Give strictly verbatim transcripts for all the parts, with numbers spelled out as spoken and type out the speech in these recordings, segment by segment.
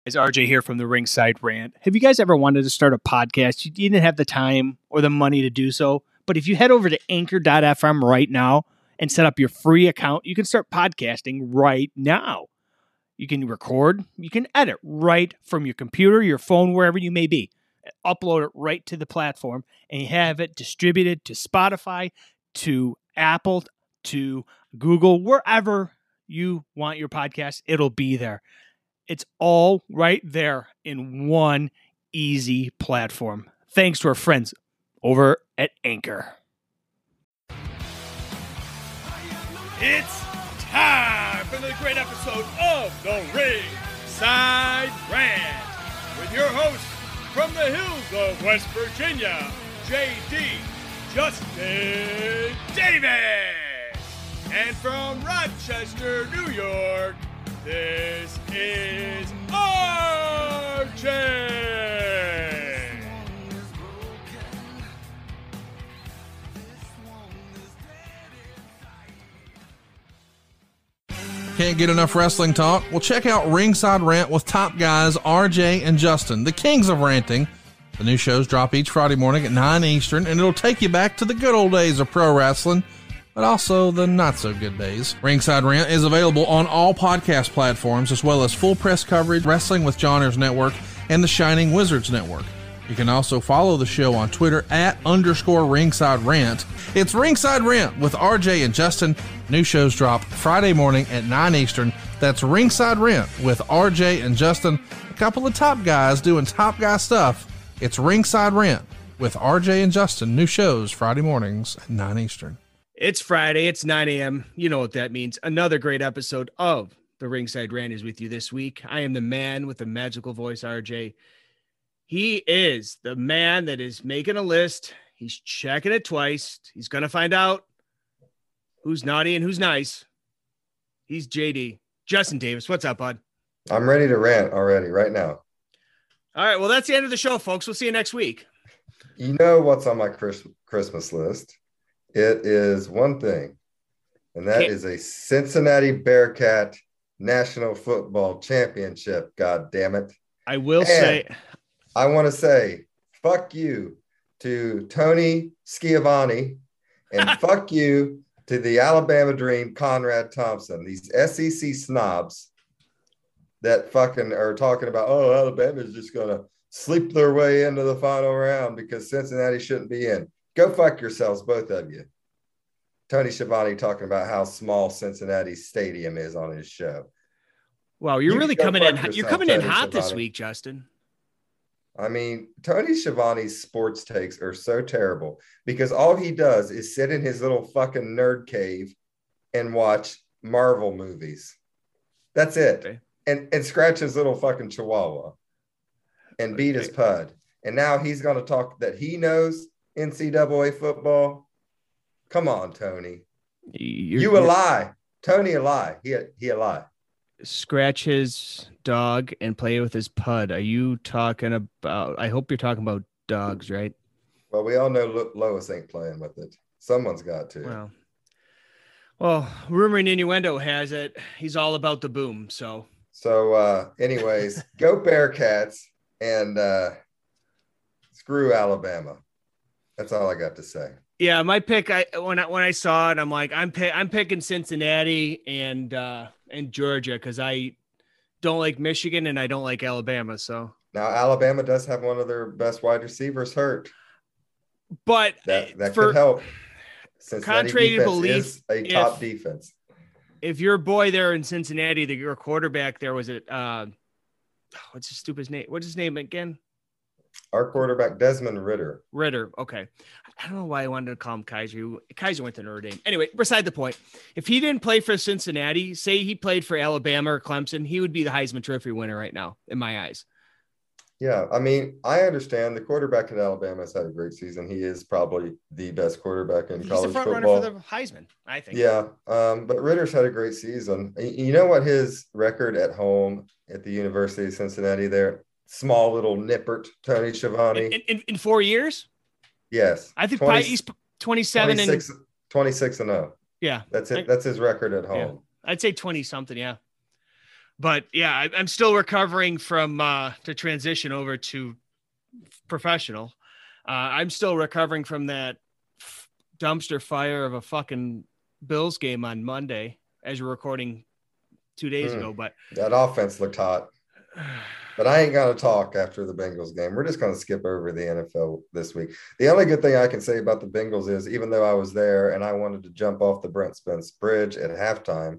It's R J here from the Ringside Rant. Have you guys ever wanted to start a podcast? You didn't have the time or the money to do so, but if you head over to anchor dot f m right now and set up your free account, you can start podcasting right now. You can record, you can edit right from your computer, your phone, wherever you may be. Upload it right to the platform and you have it distributed to Spotify, to Apple, to Google, wherever you want your podcast, it'll be there. It's all right there in one easy platform. Thanks to our friends over at Anchor. It's time for the great episode of the Ringside Rant with your host from the hills of West Virginia, J D Justin Davis, and from Rochester, New York, this is R J. Can't get enough wrestling talk? Well, check out Ringside Rant with top guys R J and Justin, the kings of ranting. The new shows drop each Friday morning at nine Eastern, and it'll take you back to the good old days of pro wrestling, but also the not-so-good days. Ringside Rant is available on all podcast platforms, as well as full press coverage, Wrestling with Johners Network, and the Shining Wizards Network. You can also follow the show on Twitter at underscore Ringside Rant. It's Ringside Rant with R J and Justin. New shows drop Friday morning at nine Eastern. That's Ringside Rant with R J and Justin, a couple of top guys doing top guy stuff. It's Ringside Rant with R J and Justin. New shows Friday mornings at nine Eastern. It's Friday. It's nine a.m. You know what that means. Another great episode of the Ringside Rant is with you this week. I am the man with the magical voice, R J. He is the man that is making a list. He's checking it twice. He's going to find out who's naughty and who's nice. He's J D. Justin Davis. What's up, bud? I'm ready to rant already right now. All right. Well, that's the end of the show, folks. We'll see you next week. You know what's on my Chris- Christmas list? It is one thing, and that Can't- is a Cincinnati Bearcat National Football Championship. God damn it. I will And say... I want to say fuck you to Tony Schiavone and fuck you to the Alabama Dream, Conrad Thompson, these S E C snobs that fucking are talking about, oh, Alabama's just going to sleep their way into the final round because Cincinnati shouldn't be in. Go fuck yourselves, both of you. Tony Schiavone talking about how small Cincinnati Stadium is on his show. Wow, you're You really go coming in. fuck You're yourself, coming in Tony hot this Schiavone. week, Justin. I mean, Tony Schiavone's sports takes are so terrible because all he does is sit in his little fucking nerd cave and watch Marvel movies. That's it. Okay. And and scratch his little fucking chihuahua and beat his pud. And now he's going to talk that he knows N C double A football. Come on, Tony. You're, you a lie. Tony a lie. He a, he a lie. Scratch his dog and play with his pud. Are you talking about? I hope you're talking about dogs, right? Well, we all know Lo- Lois ain't playing with it. Someone's got to. Well, well, rumor and innuendo has it he's all about the boom. So, so, uh, anyways, go Bearcats and uh, screw Alabama. That's all I got to say. yeah, my pick. I when I when I saw it, I'm like, I'm pick, I'm picking Cincinnati and uh, and Georgia because I don't like Michigan and I don't like Alabama. So Now, Alabama does have one of their best wide receivers hurt. But That that for, could help. Cincinnati contrary to defense belief, is a if- top defense. if your boy there in Cincinnati, the your quarterback there was it. Uh, what's his stupid name? What's his name again? Our quarterback, Desmond Ritter. Ritter. Okay. I don't know why I wanted to call him Kaiser. Kaiser went to Notre Dame. Anyway, beside the point. If he didn't play for Cincinnati, say he played for Alabama or Clemson, he would be the Heisman Trophy winner right now, in my eyes. Yeah, I mean, I understand the quarterback in Alabama has had a great season. He is probably the best quarterback in He's college the front football. runner for the Heisman, I think. Yeah, um, but Ritter's had a great season. Y- You know what his record at home at the University of Cincinnati there? Small little nippert, Tony Schiavone. In, in, in four years? Yes. I think twenty, probably he's twenty-seven twenty-six, and twenty-six and oh. yeah. That's it. I- That's his record at home. Yeah. I'd say twenty something. Yeah. But yeah, I, I'm still recovering from uh, to transition over to professional. Uh, I'm still recovering from that f- dumpster fire of a fucking Bills game on Monday as you're recording two days Hmm. ago. But That offense looked hot. But I ain't going to talk after the Bengals game. We're just going to skip over the N F L this week. The only good thing I can say about the Bengals is, even though I was there and I wanted to jump off the Brent Spence bridge at halftime,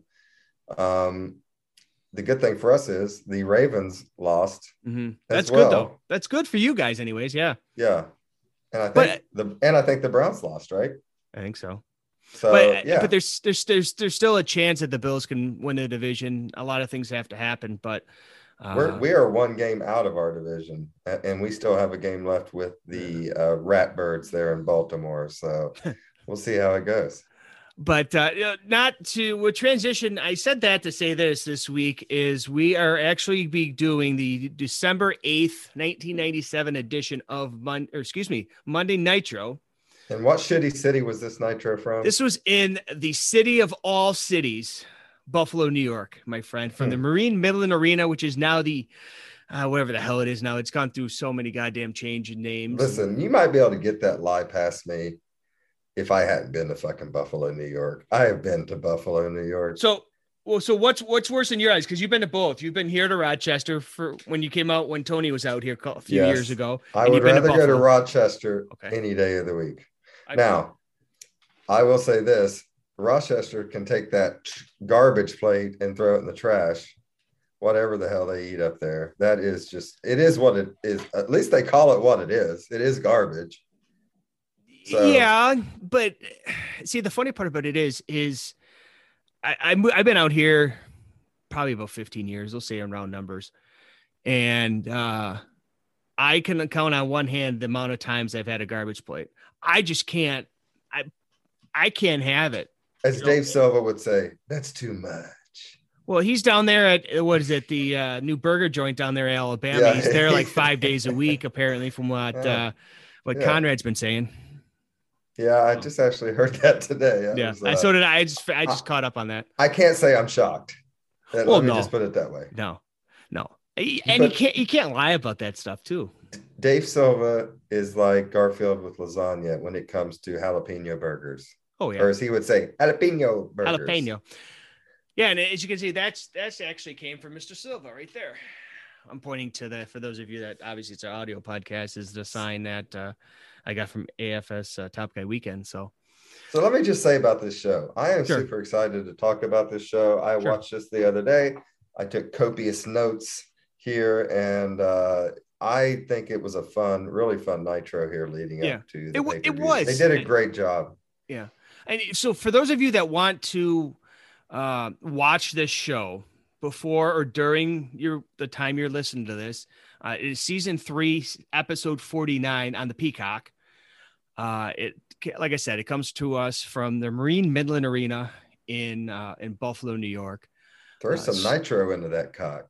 um, the good thing for us is the Ravens lost. mm-hmm. as That's well. good though. That's good for you guys, anyways. Yeah. Yeah, and I think But- the and I think the Browns lost, right? I think so. So but yeah, but there's there's there's there's still a chance that the Bills can win the division. A lot of things have to happen, but uh, we're we are one game out of our division, a- and we still have a game left with the uh, Ratbirds there in Baltimore. So we'll see how it goes. But uh, you know, not to with transition. I said that to say this this week is we are actually be doing the December eighth, nineteen ninety-seven edition of Mon or excuse me, Monday Nitro. And what shitty city was this Nitro from? This was in the city of all cities, Buffalo, New York, my friend, from Hmm. the Marine Midland Arena, which is now the uh, whatever the hell it is now. It's gone through so many goddamn change in names. Listen, you might be able to get that lie past me if I hadn't been to fucking Buffalo, New York. I have been to Buffalo, New York. So, well, so what's what's worse in your eyes? Because you've been to both. You've been here to Rochester for when you came out when Tony was out here a few Yes. years ago. I and would you've been rather go to Buffalo. Rochester Okay. any day of the week. I- Now, I will say this: Rochester can take that garbage plate and throw it in the trash. Whatever the hell they eat up there, that is just it is what it is. At least they call it what it is. It is garbage. So- yeah, but see, the funny part about it is, is I, I mo- I've been out here probably about fifteen years. We'll say in round numbers, and uh, I can count on one hand the amount of times I've had a garbage plate. I just can't. I I can't have it. As You know- Dave Silva would say, that's too much. Well, he's down there at what is it, the uh, new burger joint down there in Alabama. Yeah. He's there like five days a week, apparently, from what Yeah. uh, what Yeah. Conrad's been saying. Yeah, I just actually heard that today. I Yeah, was, I uh, so did I. I just I just I- caught up on that. I can't say I'm shocked. Let Well, me no. just put it that way. No, no, and you But- can't you can't lie about that stuff too. Dave Silva is like Garfield with lasagna when it comes to jalapeno burgers. Oh yeah, Or as he would say, jalapeno burgers. jalapeno. Yeah, and as you can see, that's that's actually came from Mister Silva right there. I'm pointing to the for those of you that obviously it's our audio podcast is the sign that uh, I got from A F S uh, Top Guy Weekend. So So let me just say about this show. I am Sure. super excited to talk about this show. I Sure. watched this the other day. I took copious notes here, and uh, I think it was a fun, really fun Nitro here leading Yeah. up to the It wa- it pay-per-view. was. They did a great job. And so for those of you that want to uh, watch this show before or during your the time you're listening to this, uh, it is season three, episode forty-nine on the Peacock. Uh, it like I said, it comes to us from the Marine Midland Arena in uh, in Buffalo, New York. Throw Uh, some s- nitro into that cock.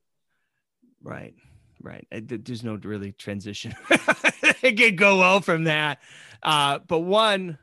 Right, right. Uh, th- There's no really transition. It could go well from that. Uh, but one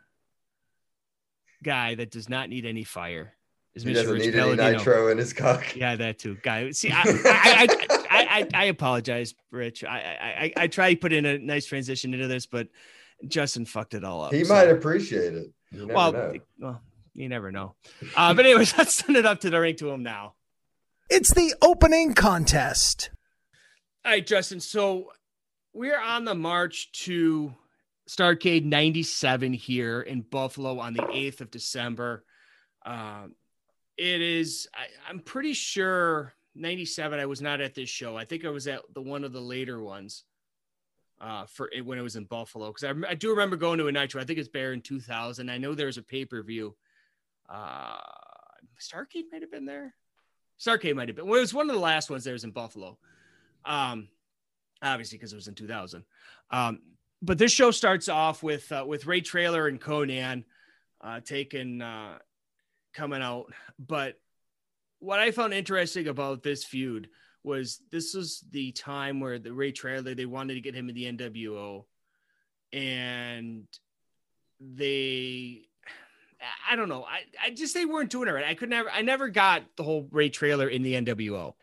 guy that does not need any fire is He Mister doesn't Rich need any Palladino. nitro in his cock. Yeah, that too. Guy, see, I, I, I, I, I, I apologize, Rich. I, I, I, I try to put in a nice transition into this, but Justin fucked it all up. He so- might appreciate it. You never well, know. well, you never know. Uh, but anyways, let's send it up to the ring to him now. It's the opening contest. All right, Justin. So we're on the march to Starrcade ninety-seven here in Buffalo on the eighth of December. Um, it is, I, I'm pretty sure ninety-seven, I was not at this show. I think I was at the one of the later ones uh, for it when it was in Buffalo. Because I, I do remember going to a Nitro. I think it's Bear in two thousand. I know there was a pay-per-view. Uh, Starrcade might have been there. Starrcade might have been. Well, it was one of the last ones that was in Buffalo. Um, obviously because it was in two thousand. Um, but this show starts off with uh, with Ray Traylor and Conan uh, taking uh, coming out. But what I found interesting about this feud was this was the time where the Ray Traylor, they wanted to get him in the N W O, and they I don't know. I, I just they weren't doing it right. I could never. I never got the whole Ray trailer in the N W O.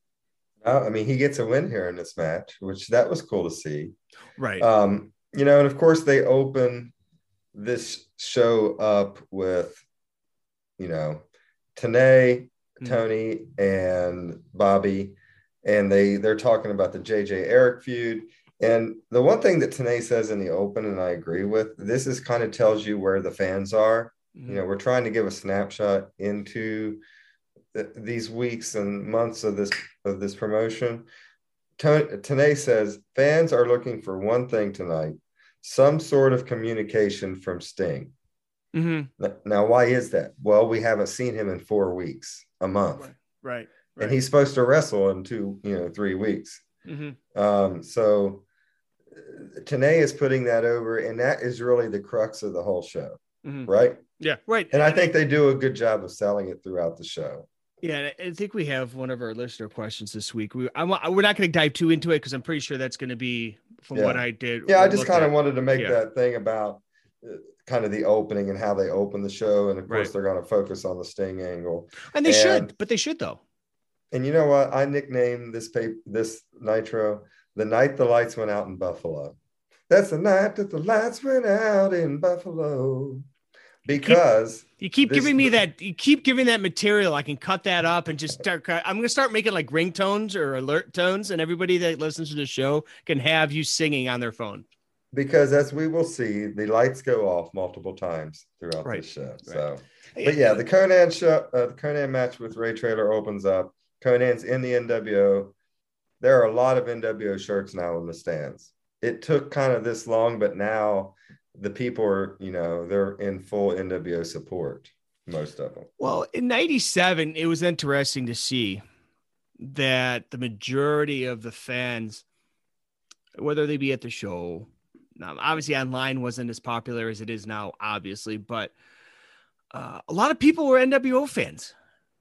No, I mean, he gets a win here in this match, which that was cool to see. Right. Um, you know, and of course they open this show up with, you know, Tenay, Tony, and Bobby, and they they're talking about the J J Eric feud. And the one thing that Tenay says in the open, and I agree with, this is kind of tells you where the fans are. Mm-hmm. You know, we're trying to give a snapshot into th- these weeks and months of this of this promotion. Tenay says fans are looking for one thing tonight: some sort of communication from Sting. Mm-hmm. Now, why is that? Well, we haven't seen him in four weeks, a month, right, right, right. and he's supposed to wrestle in two, you know, three weeks. Mm-hmm. Um, so Tenay is putting that over, and that is really the crux of the whole show, mm-hmm. right? Yeah, right. And I think they do a good job of selling it throughout the show. Yeah, I think we have one of our listener questions this week. We, I'm, we're not going to dive too into it because I'm pretty sure that's going to be from yeah. what I did. Yeah, I just kind of at. wanted to make yeah. that thing about uh, kind of the opening and how they open the show, and of course right. they're going to focus on the Sting angle. And they and, should, but they should though. And you know what? I nicknamed this paper, this Nitro, the night the lights went out in Buffalo. That's the night that the lights went out in Buffalo. Because you keep, you keep this, giving me that, you keep giving that material. I can cut that up and just start. I'm going to start making like ringtones or alert tones, and everybody that listens to the show can have you singing on their phone. Because as we will see, the lights go off multiple times throughout right. the show. Right. So, but yeah, the Conan show, uh, the Conan match with Ray Traylor opens up. Conan's in the N W O. There are a lot of N W O shirts now in the stands. It took kind of this long, but now the people are, you know, they're in full N W O support, most of them. Well, in ninety-seven, it was interesting to see that the majority of the fans, whether they be at the show, now, obviously online wasn't as popular as it is now, obviously, but uh, a lot of people were N W O fans.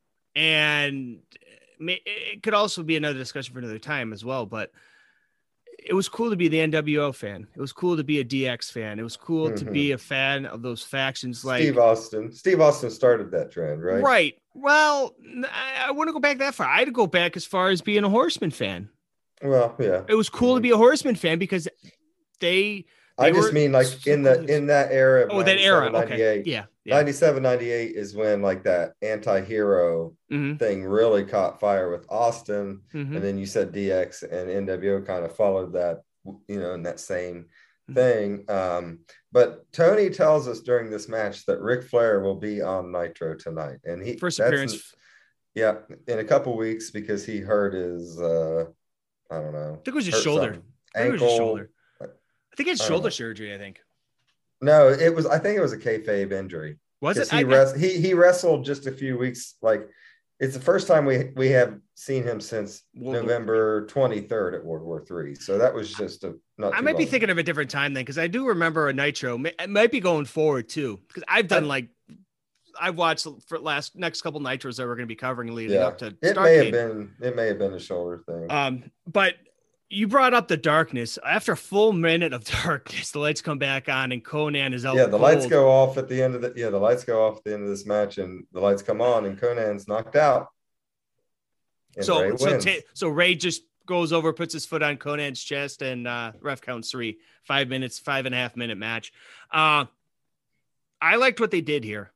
And it could also be another discussion for another time as well, but it was cool to be the N W O fan. It was cool to be a D X fan. It was cool mm-hmm. to be a fan of those factions like Steve Austin. Steve Austin started that trend, right? Right. Well, I, I wouldn't go back that far. I'd go back as far as being a Horseman fan. Well, yeah. It was cool mm-hmm. to be a Horseman fan because they, they I just mean like so in the in that era. Oh, that era. Okay. Yeah. yeah. ninety-seven, ninety-eight is when like that anti-hero mm-hmm. thing really caught fire with Austin. Mm-hmm. And then you said D X and N W O kind of followed that, you know, in that same mm-hmm. thing. Um, but Tony tells us during this match that Ric Flair will be on Nitro tonight. And he first appearance. Yeah, in a couple weeks because he hurt his uh I don't know. I think it was his shoulder. Something. I think Ankle. it was his shoulder. I think it's shoulder surgery, I think. No, it was, I think it was a kayfabe injury. Was it? He, I, res- he he wrestled just a few weeks. Like, it's the first time we we have seen him since World November twenty-third at World War Three. So that was just a, not I too might long be ago. thinking of a different time then, because I do remember a Nitro. It might be going forward too, because I've done I, like, I've watched for last next couple Nitros that we're going to be covering leading yeah, up to it Starcade. may have been it may have been a shoulder thing. Um, but you brought up the darkness. After a full minute of darkness, the lights come back on and Conan is out. Yeah, the cold. lights go off at the end of the yeah, the lights go off at the end of this match, and the lights come on, and Conan's knocked out. And so Ray so wins. ta- so Ray just goes over, puts his foot on Conan's chest, and uh, ref counts three. Five minutes, five and a half minute match. Uh, I liked what they did here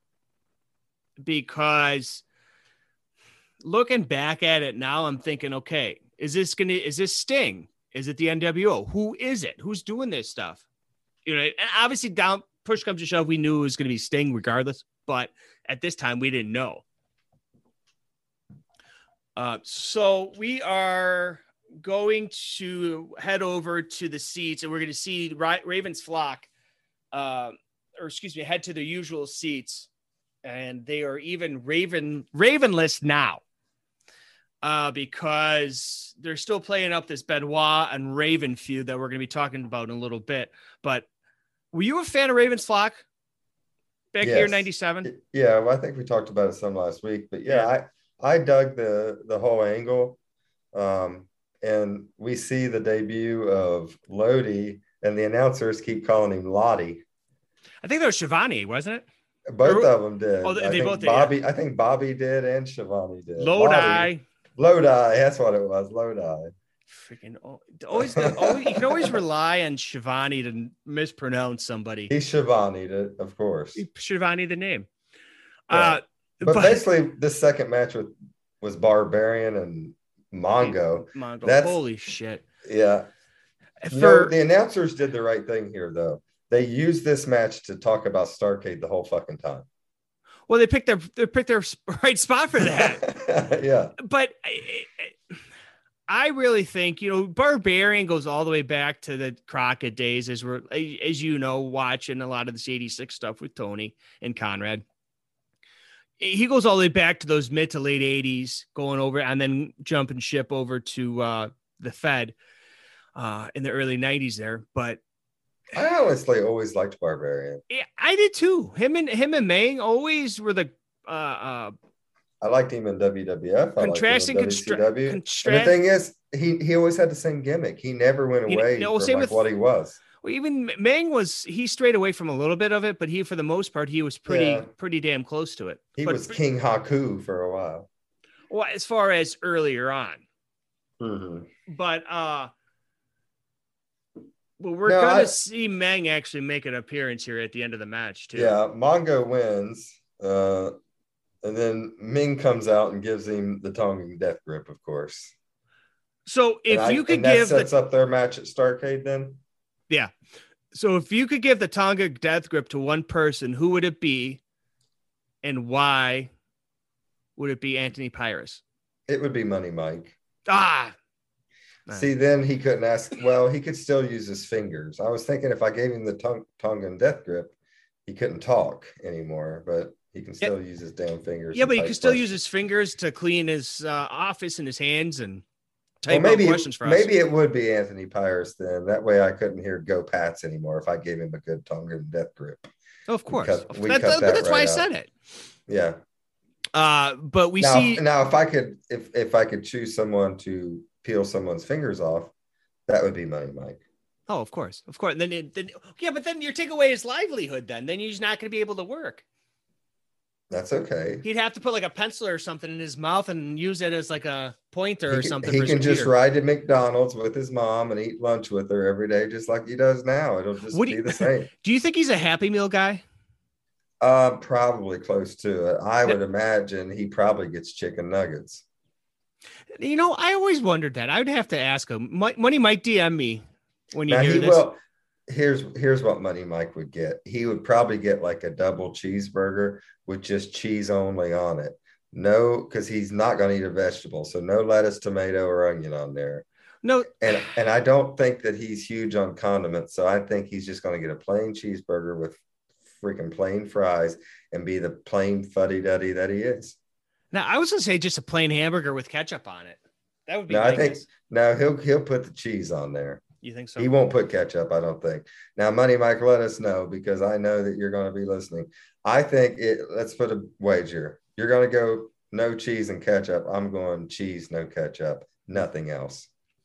because looking back at it now, I'm thinking, okay, is this gonna is this Sting? Is it the N W O? Who is it? Who's doing this stuff? You know, and obviously down push comes to shove, we knew it was going to be Sting regardless, but at this time we didn't know. Uh, so we are going to head over to the seats, and we're going to see Ra- Raven's flock, uh, or excuse me, head to their usual seats, and they are even Raven Ravenless now. Uh, because they're still playing up this Benoit and Raven feud that we're going to be talking about in a little bit. But were you a fan of Raven's flock back Yes. here in ninety-seven? Yeah, well, I think we talked about it some last week, but yeah, Yeah. I I dug the the whole angle, um, and we see the debut of Lodi, and the announcers keep calling him Lottie. I think that was Shivani, wasn't it? Both of them did. Oh, they, I they think both did. Bobby. Yeah. I think Bobby did, and Shivani did. Lodi. Bobby, Lodi. That's what it was. Lodi. Freaking always, the, always. You can always rely on Shivani to mispronounce somebody. He Shivani'd it, of course. He Shivani the name. Yeah. Uh, but, but basically, this second match with was Barbarian and Mongo. Mongo. That's, Holy shit. Yeah. For, no, the announcers did the right thing here, though. They used this match to talk about Starrcade the whole fucking time. Well, they picked their they picked their right spot for that. Yeah. But I, I really think, you know, Barbarian goes all the way back to the Crockett days, as we're, as you know, watching a lot of this eighty-six stuff with Tony and Conrad. He goes all the way back to those mid to late eighties, going over and then jumping ship over to uh, the Fed uh, in the early nineties there. But I honestly always liked Barbarian. Yeah, I did too. Him and him and Meng always were the uh, uh, I liked him in W W F. I contrasting liked him in W C W. Constra- and the thing is, he he always had the same gimmick. He never went away he, no, from same like with, what he was. Well, even Meng was he strayed away from a little bit of it, but he, for the most part, he was pretty Yeah. pretty damn close to it. He but, was King Haku for a while. Well, as far as earlier on, Mm-hmm. but uh, well, we're No, gonna I, see Meng actually make an appearance here at the end of the match too. Yeah, Mongo wins, uh, and then Ming comes out and gives him the Tongan death grip, of course. So if and you I, could and that give sets the, up their match at Starrcade, then yeah. So if you could give the Tonga death grip to one person, who would it be, and why would it be Anthony Pyrus? It would be Money Mike. Ah. See, then he couldn't ask. Well, he could still use his fingers. I was thinking if I gave him the Tong- Tongan death grip, he couldn't talk anymore, but he can still yeah. use his damn fingers. Yeah, but he can still questions. use his fingers to clean his uh, office and his hands and type well, maybe, questions for us. Maybe it would be Anthony Pyrus then. That way I couldn't hear Go Pats anymore if I gave him a good Tongan death grip. Oh, of course. We cut, we that, cut that, that that's right why I out. said it. Yeah. Uh, but we now, see now if I could if if I could choose someone to peel someone's fingers off, that would be Money Mike. Oh, of course, of course. Then, it, then yeah, but then you're taking away his livelihood. Then, then he's not going to be able to work. That's okay. He'd have to put like a pencil or something in his mouth and use it as like a pointer he or can, something. He for can just ride to McDonald's with his mom and eat lunch with her every day, just like he does now. It'll just what be you, the same. Do you think he's a Happy Meal guy? Uh, probably close to it. I would imagine he probably gets chicken nuggets. You know, I always wondered that. I would have to ask him. Money Mike D M me when you now hear he this. Will, here's here's what Money Mike would get. He would probably get like a double cheeseburger with just cheese only on it. No, because he's not going to eat a vegetable, so no lettuce, tomato, or onion on there. No, and and I don't think that he's huge on condiments, so I think he's just going to get a plain cheeseburger with freaking plain fries and be the plain fuddy-duddy that he is. Now, I was going to say just a plain hamburger with ketchup on it. That would be no, nice. I think no, he'll he'll put the cheese on there. You think so? He won't put ketchup, I don't think. Now, Money Mike, let us know because I know that you're going to be listening. I think it. Let's put a wager. You're going to go no cheese and ketchup. I'm going cheese, no ketchup, nothing else.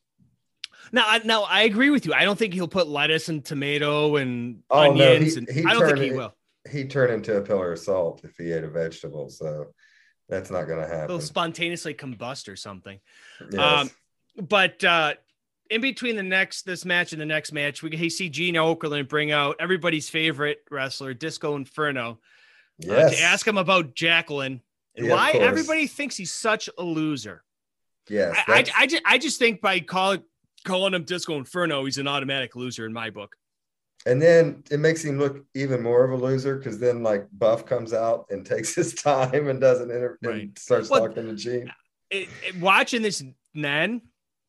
Now, now I agree with you. I don't think he'll put lettuce and tomato and oh, onions. No, he, he and I don't think he will. He'd turn into a pillar of salt if he ate a vegetable. So that's not going to happen. He'll spontaneously combust or something. Yes. Um, but uh, in between the next this match and the next match, we see Gene Okerlund bring out everybody's favorite wrestler, Disco Inferno, yes. uh, to ask him about Jacqueline and yeah, why everybody thinks he's such a loser. Yes, I, I, I, just, I just think by calling calling him Disco Inferno, he's an automatic loser in my book. And then it makes him look even more of a loser because then like Buff comes out and takes his time and doesn't inter- right. and starts well, talking to Gene. It, it, watching this then,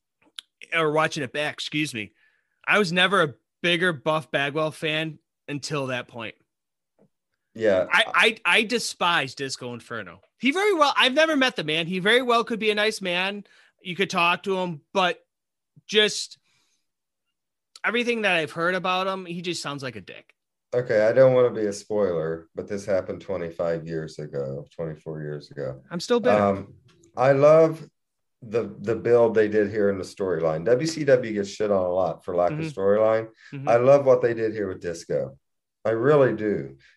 or watching it back, excuse me, I was never a bigger Buff Bagwell fan until that point. Yeah. I, I, I despise Disco Inferno. He very well, I've never met the man. He very well could be a nice man. You could talk to him, but just everything that I've heard about him, he just sounds like a dick. Okay, I don't want to be a spoiler, but this happened twenty-five years ago, twenty-four years ago. I'm still bitter. Um, I love the the build they did here in the storyline. W C W gets shit on a lot for lack mm-hmm. of storyline. Mm-hmm. I love what they did here with Disco. I really do.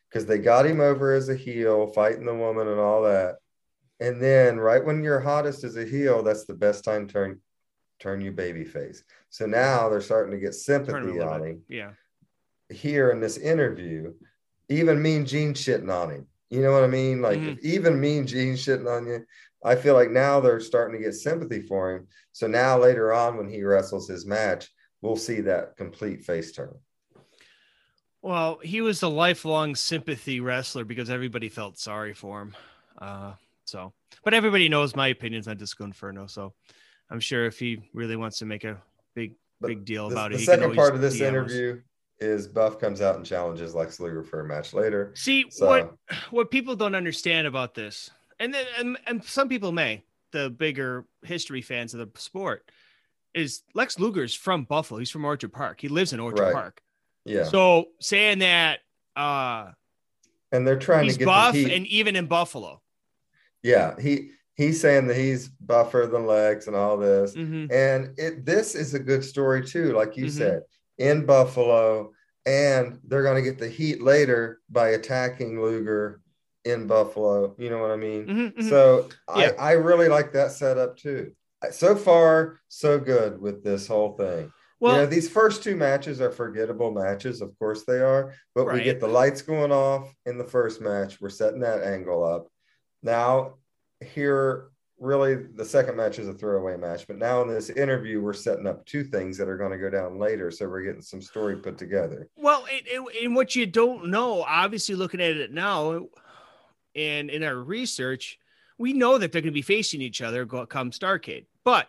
because they got him over as a heel, fighting the woman and all that. And then right when you're hottest as a heel, that's the best time to turn turn you babyface. So now they're starting to get sympathy on him. Yeah. Here in this interview, even Mean Gene shitting on him. You know what I mean? Like Mhm. if even Mean Gene shitting on you, I feel like now they're starting to get sympathy for him. So now later on when he wrestles his match, we'll see that complete face turn. Well, he was a lifelong sympathy wrestler because everybody felt sorry for him. Uh, so, but everybody knows my opinions on Disco Inferno. So I'm sure if he really wants to make a big, But big deal the, about it, the he can second always part of this D M us. interview is Buff comes out and challenges Lex Luger for a match later. See So- what what people don't understand about this, and then and, and some people may, the bigger history fans of the sport, is Lex Luger's from Buffalo. He's from Orchard Park. He lives in Orchard Right. Park. Yeah. So saying that uh, And they're trying he's to get buff, the heat. and even in Buffalo, Yeah, he he's saying that he's buffer than Lex and all this. Mhm. And it this is a good story too, like you Mhm. said, in Buffalo, and they're going to get the heat later by attacking Luger in Buffalo. You know what I mean? Mhm, mhm. So Yeah. I I really like that setup too. So far, so good with this whole thing. well, you know, these first two matches are forgettable matches. Of course they are, but we Right. get the lights going off in the first match. We're setting that angle up. Now, here, really, the second match is a throwaway match, but now in this interview, we're setting up two things that are going to go down later. So we're getting some story put together. well, and, and, and what you don't know, obviously, looking at it now, and in our research, we know that they're going to be facing each other go- come Starrcade, but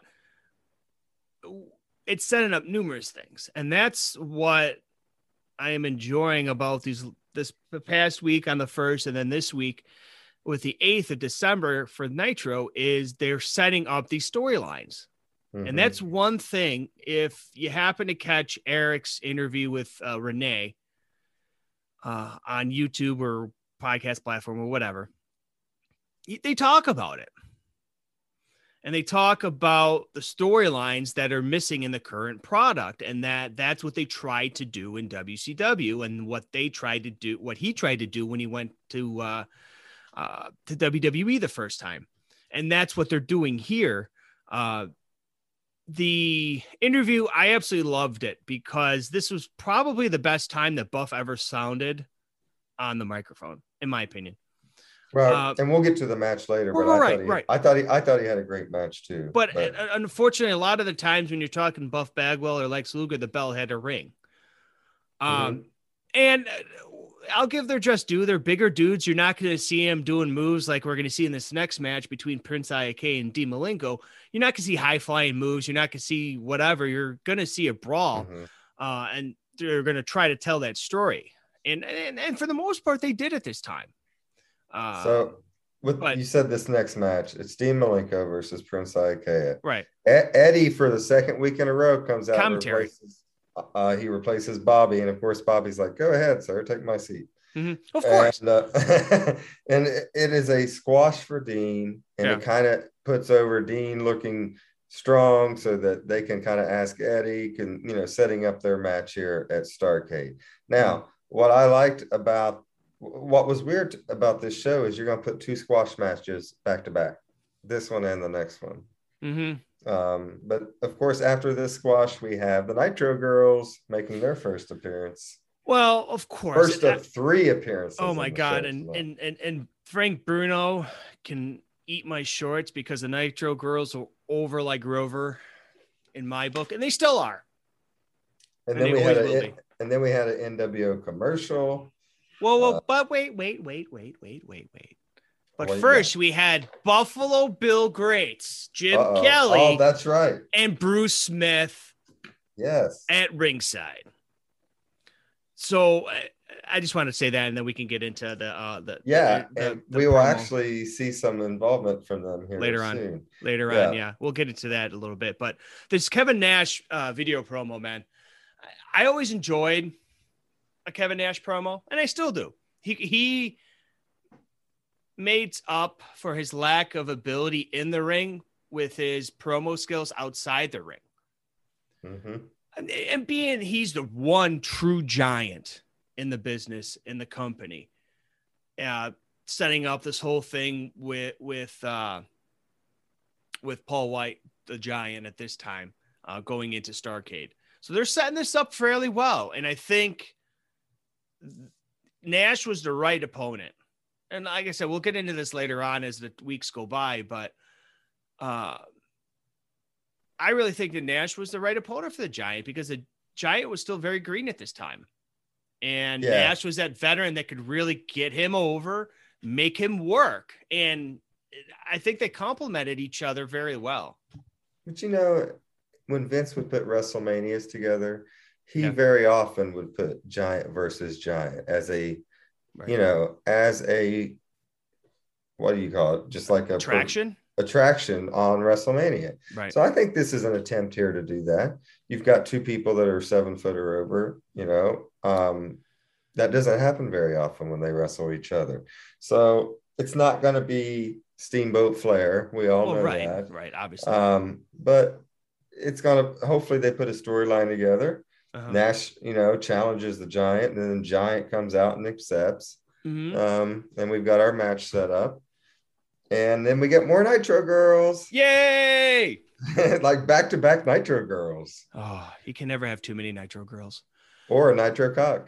it's setting up numerous things, and that's what I am enjoying about these this the past week on the first, and then this week with the eighth of December for Nitro, is they're setting up these storylines. Mhm. And that's one thing. If you happen to catch Eric's interview with uh, Renee uh, on YouTube or podcast platform or whatever, they talk about it. And they talk about the storylines that are missing in the current product, and that that's what they tried to do in W C W, and what they tried to do, what he tried to do when he went to uh, uh, to W W E the first time, and that's what they're doing here. Uh, the interview, I absolutely loved it because this was probably the best time that Buff ever sounded on the microphone, in my opinion. Well, Uh, and we'll get to the match later, but right, I thought he, right. I thought he, I thought he had a great match too. But, uh, unfortunately, a lot of the times when you're talking Buff Bagwell or Lex Luger, the bell had to ring. Um, Mhm. and I'll give their just due. They're bigger dudes. You're not going to see them doing moves like we're going to see in this next match between Prince Iake and Dean Malenko. You're not going to see high flying moves. You're not going to see whatever. You're going to see a brawl, Mhm. uh, and they're going to try to tell that story. And, and and for the most part, they did it this time. Uh, So, with but- you said this next match, it's Dean Malenko versus Prince Iakea. right. E- Eddie, for the second week in a row, comes out and Commentary. replaces, uh, he replaces Bobby, and of course, Bobby's like, "Go ahead, sir, take my seat." Mhm. Of course. And, uh, and it, it is a squash for Dean, and Yeah. it kind of puts over Dean looking strong, so that they can kind of ask Eddie, can you know, setting up their match here at Starrcade. Now, Mm-hmm. what I liked about what was weird about this show is you're going to put two squash matches back to back, this one and the next one. Mm-hmm. Um, but of course, after this squash, we have the Nitro Girls making their first appearance. Well, of course. First And of three appearances. Oh my on the God. show And, tonight. and, and, and Frank Bruno can eat my shorts because the Nitro Girls are over like Rover in my book, and they still are. and and then they we had always will a, be. and then we had an N W O commercial. Whoa, whoa, Uh, but wait, wait, wait, wait, wait, wait, wait. But What do you first we had Buffalo Bill Greats, Jim Uh-oh. Kelly, Oh, that's right. and Bruce Smith Yes. at ringside. So uh, I just want to say that, and then we can get into the uh the Yeah, the, the, and the we will promo actually see some involvement from them here Later on. soon. later yeah. on. Yeah, we'll get into that a little bit. But this Kevin Nash uh, video promo, man, I, I always enjoyed a Kevin Nash promo, and I still do. He he made up for his lack of ability in the ring with his promo skills outside the ring. hmm And, and being he's the one true giant in the business, in the company, uh, setting up this whole thing with with uh, with Paul White, the Giant, at this time, uh, going into Starrcade. So they're setting this up fairly well, and I think Nash was the right opponent. And like I said, we'll get into this later on as the weeks go by, but uh, I really think that Nash was the right opponent for the Giant because the Giant was still very green at this time. And yeah. Nash was that veteran that could really get him over, make him work. And I think they complemented each other very well. But, you know, when Vince would put WrestleManias together, he yeah. very often would put Giant versus Giant as a, right. you know, as a, what do you call it? Just like a attraction, per, attraction on WrestleMania. Right. So I think this is an attempt here to do that. You've got two people that are seven foot or over, you know, um, that doesn't happen very often when they wrestle each other. So it's not going to be Steamboat Flair. We all well, know right, that. Right. Obviously. Um, but it's going to, hopefully they put a storyline together. Uh-huh. Nash, you know, challenges the Giant, and then Giant comes out and accepts. Mm-hmm. Um, and we've got our match set up. And then we get more Nitro Girls. Yay! Like back-to-back Nitro Girls. Oh, you can never have too many Nitro Girls. Or a Nitro Cock.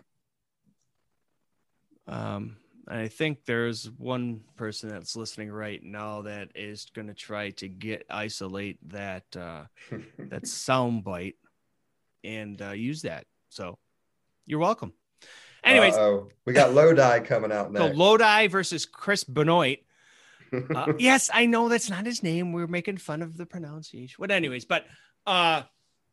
Um, I think there's one person that's listening right now that is going to try to get isolate that uh, that sound bite and uh, use that. So you're welcome. Anyways, Uh-oh. We got Lodi coming out next. So Lodi versus Chris Benoit. Uh, yes, I know that's not his name. We're making fun of the pronunciation. But anyways, but uh,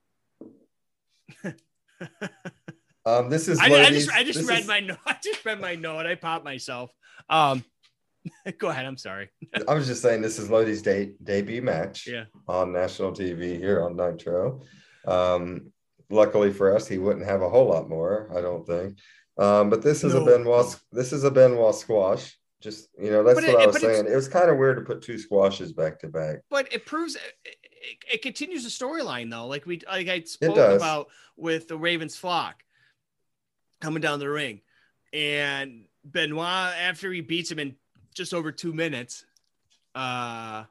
um, this is. I, I just I just read is... my note. I just read my note. I popped myself. Um, go ahead. I'm sorry. I was just saying this is Lodi's de- debut match. Yeah. On national T V here on Nitro. Um, luckily for us, he wouldn't have a whole lot more. I don't think. Um, but this is no. a Benoit. This is a Benoit squash. Just, you know, that's but what it, I was saying. It was kind of weird to put two squashes back to back. But it proves it, it, it continues the storyline though. Like we like I spoke about with the Ravens flock coming down the ring, and Benoit, after he beats him in just over two minutes, uh,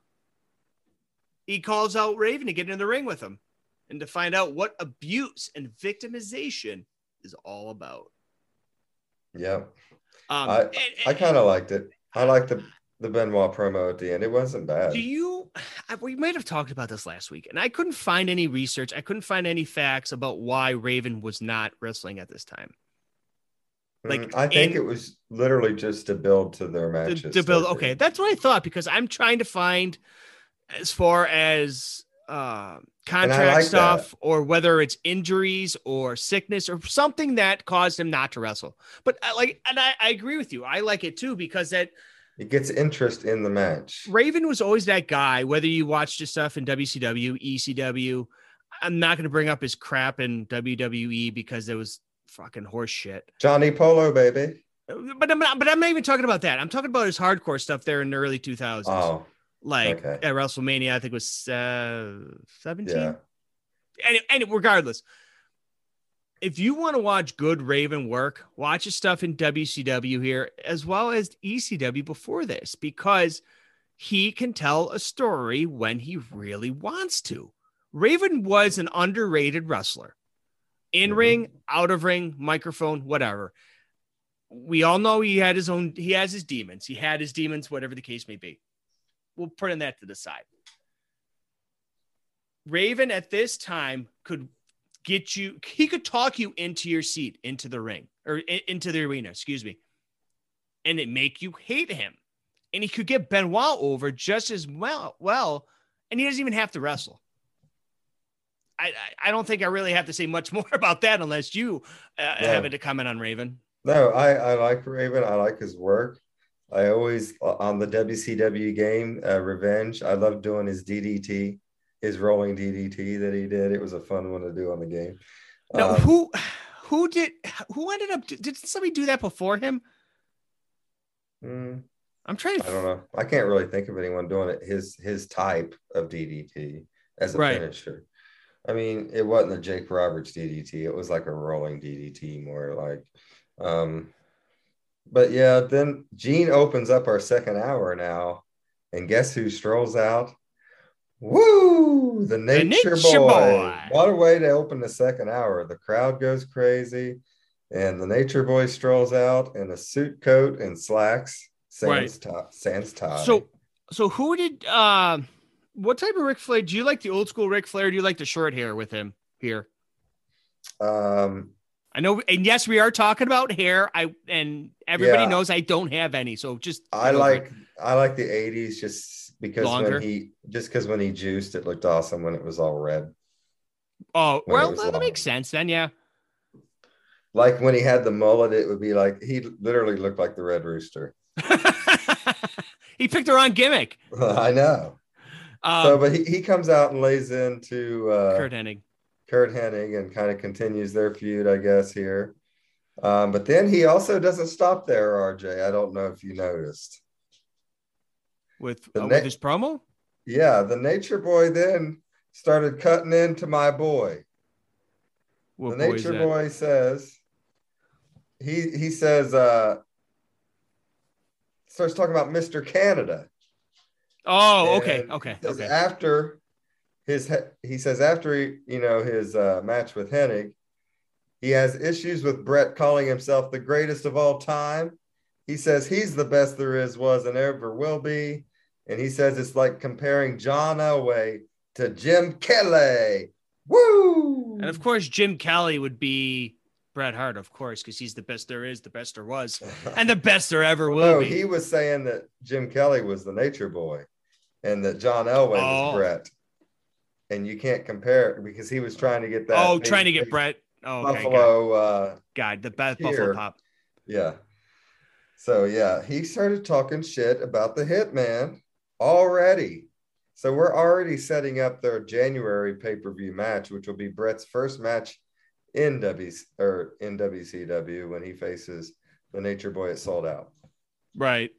he calls out Raven to get in the ring with him and to find out what abuse and victimization is all about. Yeah. Um, I, and, I kind of liked it. I liked the, the Benoit promo at the end. It wasn't bad. Do you, we might have talked about this last week, and I couldn't find any research. I couldn't find any facts about why Raven was not wrestling at this time. Like, I think in, it was literally just to build to their matches. To, to build. Okay. That's what I thought, because I'm trying to find as far as, uh, contract like stuff that. Or whether it's injuries or sickness or something that caused him not to wrestle. But I like, and I, I agree with you. I like it too, because that it gets interest in the match. Raven was always that guy, whether you watched his stuff in W C W, E C W. I'm not going to bring up his crap in W W E because it was fucking horse shit. Johnny Polo, baby. But I'm not, but I'm not even talking about that. I'm talking about his hardcore stuff there in the early two thousands. Oh. Like okay. At WrestleMania, I think it was uh, seventeen. Yeah. And, and regardless, if you want to watch good Raven work, watch his stuff in W C W here, as well as E C W before this, because he can tell a story when he really wants to. Raven was an underrated wrestler. In ring, mm-hmm. out of ring, microphone, whatever. We all know he had his own, he has his demons. He had his demons, whatever the case may be. We'll put in that to the side. Raven at this time could get you, he could talk you into your seat, into the ring, or in, into the arena, excuse me, and it make you hate him. And he could get Benoit over just as well, well, and he doesn't even have to wrestle. I, I, I don't think I really have to say much more about that unless you uh, no. have it to comment on Raven. No, I, I like Raven. I like his work. I always, on the W C W game, uh, Revenge, I loved doing his D D T, his rolling D D T that he did. It was a fun one to do on the game. Now, um, who who did, who ended up, did somebody do that before him? Mm, I'm trying to. I don't know. I can't really think of anyone doing it, his his type of D D T as a right. finisher. I mean, it wasn't a Jake Roberts D D T. It was like a rolling D D T, more like, um, But yeah, then Gene opens up our second hour now, and guess who strolls out? Woo! The Nature, Nature Boy. Boy. What a way to open the second hour. The crowd goes crazy, and the Nature Boy strolls out in a suit coat and slacks, sans, Right. tie, sans tie. So, so who did? Uh, what type of Ric Flair? Do you like the old school Ric Flair? Or do you like the short hair with him here? um, I know, and yes, we are talking about hair. I and everybody Yeah. knows I don't have any, so just I get over like it. I like the eighties just because Longer? when he just because when he juiced, it looked awesome when it was all red. Oh, when it well, was that long. makes sense then. Yeah. Like when he had the mullet, it would be like he literally looked like the Red Rooster. He picked the wrong gimmick. I know. Um, so, but he, he comes out and lays into uh, Kurt Hennig. Kurt Hennig and kind of continues their feud, I guess, here. Um, but then he also doesn't stop there, R J. I don't know if you noticed. With, The uh, na- with his promo? Yeah, the Nature Boy then started cutting into my boy. What the boy is Nature that? Boy says, he he says, uh, starts talking about Mister Canada. Oh, okay, And okay, he says okay. After his, he says after he, you know, his uh, match with Hennig, he has issues with Brett calling himself the greatest of all time. He says he's the best there is, was, and ever will be. And he says it's like comparing John Elway to Jim Kelly. Woo! And of course, Jim Kelly would be Bret Hart, of course, because he's the best there is, the best there was, and the best there ever will no, be. he was saying that Jim Kelly was the Nature Boy and that John Elway Oh. was Brett. And you can't compare it because he was trying to get that. oh, trying to get Brett. Oh, okay, God. Buffalo. Uh, God, the best here. Buffalo Pop. yeah. So, yeah, he started talking shit about the Hitman already. So we're already setting up their January pay-per-view match, which will be Brett's first match in W or in W C W when he faces the Nature Boy at Sold Out. Right.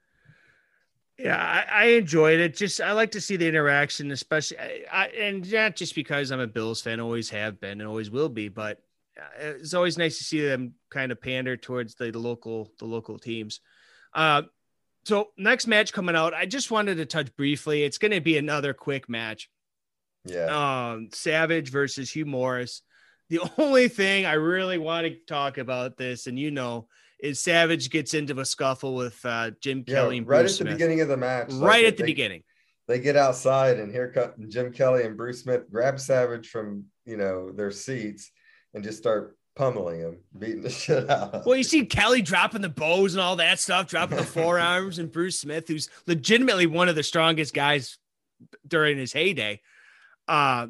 Yeah, I, I enjoyed it. Just I like to see the interaction, especially, I, I, and not just because I'm a Bills fan, always have been and always will be, but it's always nice to see them kind of pander towards the, the local the local teams. Uh, so next match coming out, I just wanted to touch briefly. It's going to be another quick match. Yeah. Um, Savage versus Hugh Morris. The only thing I really want to talk about this, and you know, is Savage gets into a scuffle with uh, Jim Yeah, Kelly and right Bruce at the Smith. beginning of the match. Right like, at the they, beginning. They get outside and here come Jim Kelly and Bruce Smith grab Savage from, you know, their seats and just start pummeling him, beating the shit out of Well, him. you see Kelly dropping the bows and all that stuff, dropping the forearms, and Bruce Smith, who's legitimately one of the strongest guys during his heyday. Uh,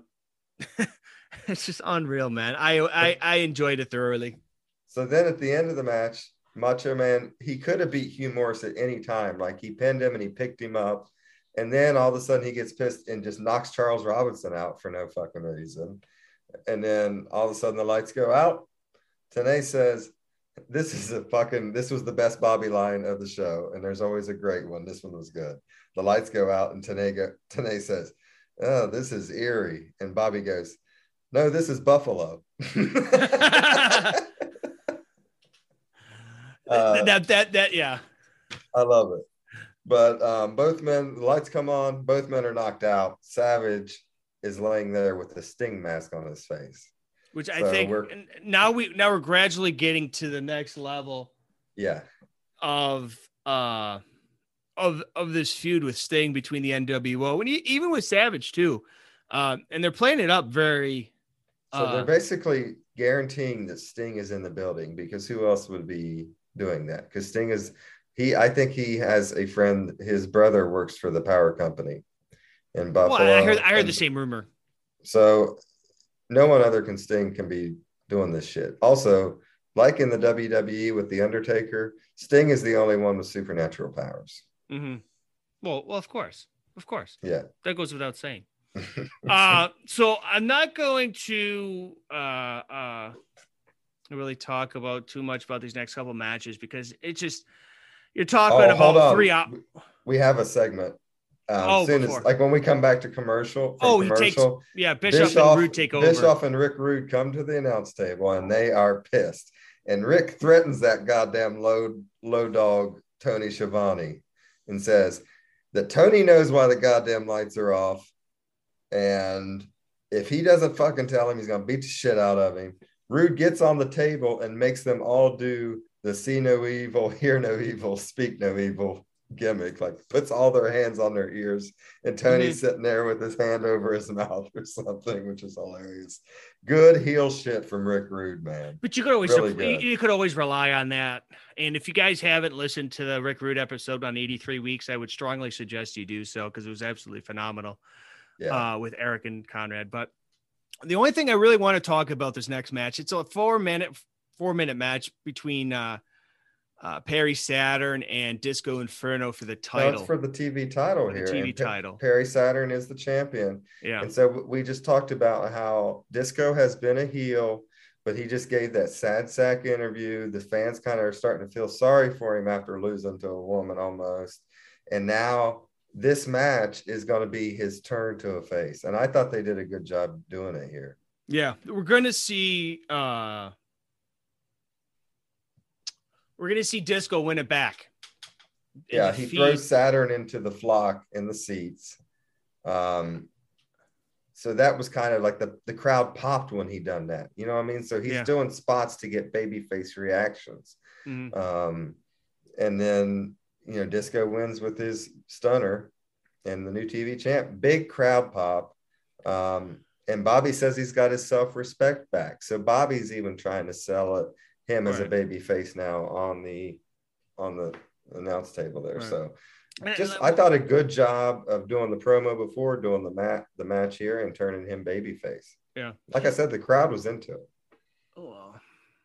it's just unreal, man. I, I I enjoyed it thoroughly. So then at the end of the match, Macho Man, he could have beat Hugh Morris at any time. Like he pinned him and he picked him up. And then all of a sudden he gets pissed and just knocks Charles Robinson out for no fucking reason. And then all of a sudden the lights go out. Tenay says, this is a fucking, this was the best Bobby line of the show. And there's always a great one. This one was good. The lights go out and Tenay, go, Tenay says, oh, this is eerie. And Bobby goes, no, this is Buffalo. Uh, that, that, that, yeah. I love it. But um, both men, the lights come on, both men are knocked out. Savage is laying there with the Sting mask on his face. Which I So think we're- now we now we're gradually getting to the next level Yeah. of uh of of this feud with Sting between the N W O and e- even with Savage too. Um, and they're playing it up very So uh, they're basically guaranteeing that Sting is in the building because who else would be doing that? Because Sting is, he, I think he has a friend, his brother works for the power company in Buffalo. well, I heard I heard and the same rumor. So no one other than Sting can be doing this shit. Also, like in the W W E with The Undertaker, Sting is the only one with supernatural powers. Mm-hmm. Well, well, of course, of course, Yeah. that goes without saying. uh, so I'm not going to uh, uh, really talk about too much about these next couple matches because it's just you're talking Oh, hold about on. three hours. We have a segment. Um, Oh, soon before. as, like when we come back to commercial, from Oh, he takes commercial, yeah. Bischoff, Bischoff, and Rude take over. Bischoff and Rick Rude come to the announce table and they are pissed. And Rick threatens that goddamn low, low dog, Tony Schiavone, and says that Tony knows why the goddamn lights are off. And if he doesn't fucking tell him, he's going to beat the shit out of him. Rude gets on the table and makes them all do the see no evil, hear no evil, speak no evil gimmick, like puts all their hands on their ears, and Tony's mm-hmm. sitting there with his hand over his mouth or something, which is hilarious. Good heel shit from Rick Rude, man. But you could always really you, you could always rely on that. And if you guys haven't listened to the Rick Rude episode on eighty-three weeks, I would strongly suggest you do so, because it was absolutely phenomenal. Yeah, uh, with Eric and Conrad. But the only thing I really want to talk about this next match, it's a four minute four minute match between uh Uh, Perry Saturn and Disco Inferno for the title. That's for the T V title for here. The T V and title. Perry Saturn is the champion. Yeah. And so we just talked about how Disco has been a heel, but he just gave that sad sack interview. The fans kind of are starting to feel sorry for him after losing to a woman almost. And now this match is going to be his turn to a face. And I thought they did a good job doing it here. Yeah. We're going to see, uh, We're going to see Disco win it back. Yeah, he throws Saturn into the flock in the seats. Um, so that was kind of like the, the crowd popped when he done that. You know what I mean? So he's yeah. doing spots to get babyface reactions. Mm-hmm. Um, and then, you know, Disco wins with his stunner and the new T V champ. Big crowd pop. Um, and Bobby says he's got his self-respect back. So Bobby's even trying to sell it. Him right. as a baby face now on the on the announce table there. Right. So just I thought a good job of doing the promo before doing the mat the match here and turning him baby face. Yeah. Like I said, the crowd was into it. Oh well,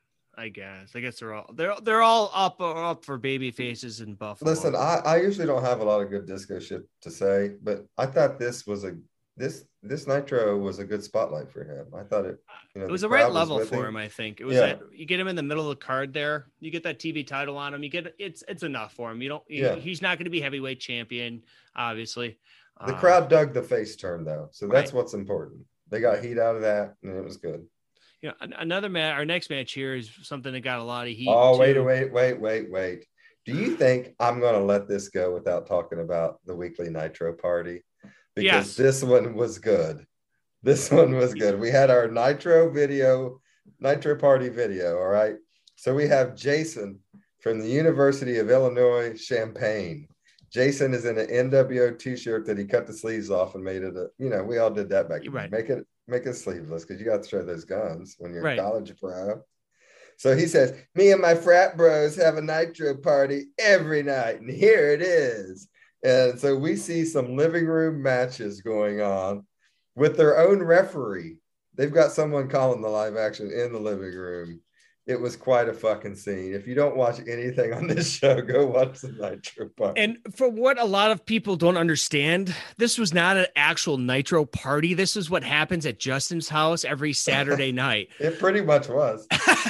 I guess. I guess they're all they're they're all up up for baby faces in Buffalo. Listen, I, I usually don't have a lot of good Disco shit to say, but I thought this was a this this Nitro was a good spotlight for him. I thought it, you know, it was the right level for him. him. I think it was. Yeah. That, you get him in the middle of the card there. You get that T V title on him. You get it's it's enough for him. You don't. You, yeah. He's not going to be heavyweight champion, obviously. The uh, crowd dug the face turn though, so that's right. what's important. They got heat out of that, and it was good. Yeah, you know, another match. Our next match here is something that got a lot of heat. Oh too. wait, wait, wait, wait, wait. Do you think I'm going to let this go without talking about the weekly Nitro party? Because yes. this one was good. This one was good. We had our Nitro video, Nitro party video. All right. So we have Jason from the University of Illinois, Champaign. Jason is in an N W O t-shirt that he cut the sleeves off and made it a, you know, we all did that back then. Right. Make it, make it sleeveless because you got to show those guns when you're right. in college pro. So he says, me and my frat bros have a Nitro party every night. And here it is. And so we see some living room matches going on with their own referee. They've got someone calling the live action in the living room. It was quite a fucking scene. If you don't watch anything on this show, go watch the Nitro party. And for what a lot of people don't understand, this was not an actual Nitro party. This is what happens at Justin's house every Saturday night. It pretty much was.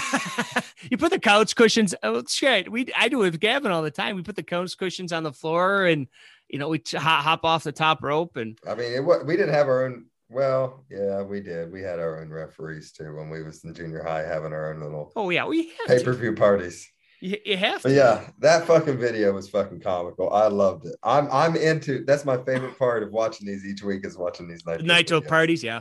You put the couch cushions. Oh, shit. We I do it with Gavin all the time. We put the couch cushions on the floor, and you know we hop, hop off the top rope. And I mean, it was, we didn't have our own. Well, yeah, we did. We had our own referees too when we was in junior high, having our own little oh yeah, we pay per view parties. You, you have to. But yeah, that fucking video was fucking comical. I loved it. I'm I'm into. That's my favorite part of watching these each week is watching these Nitro, Nitro parties. Yeah.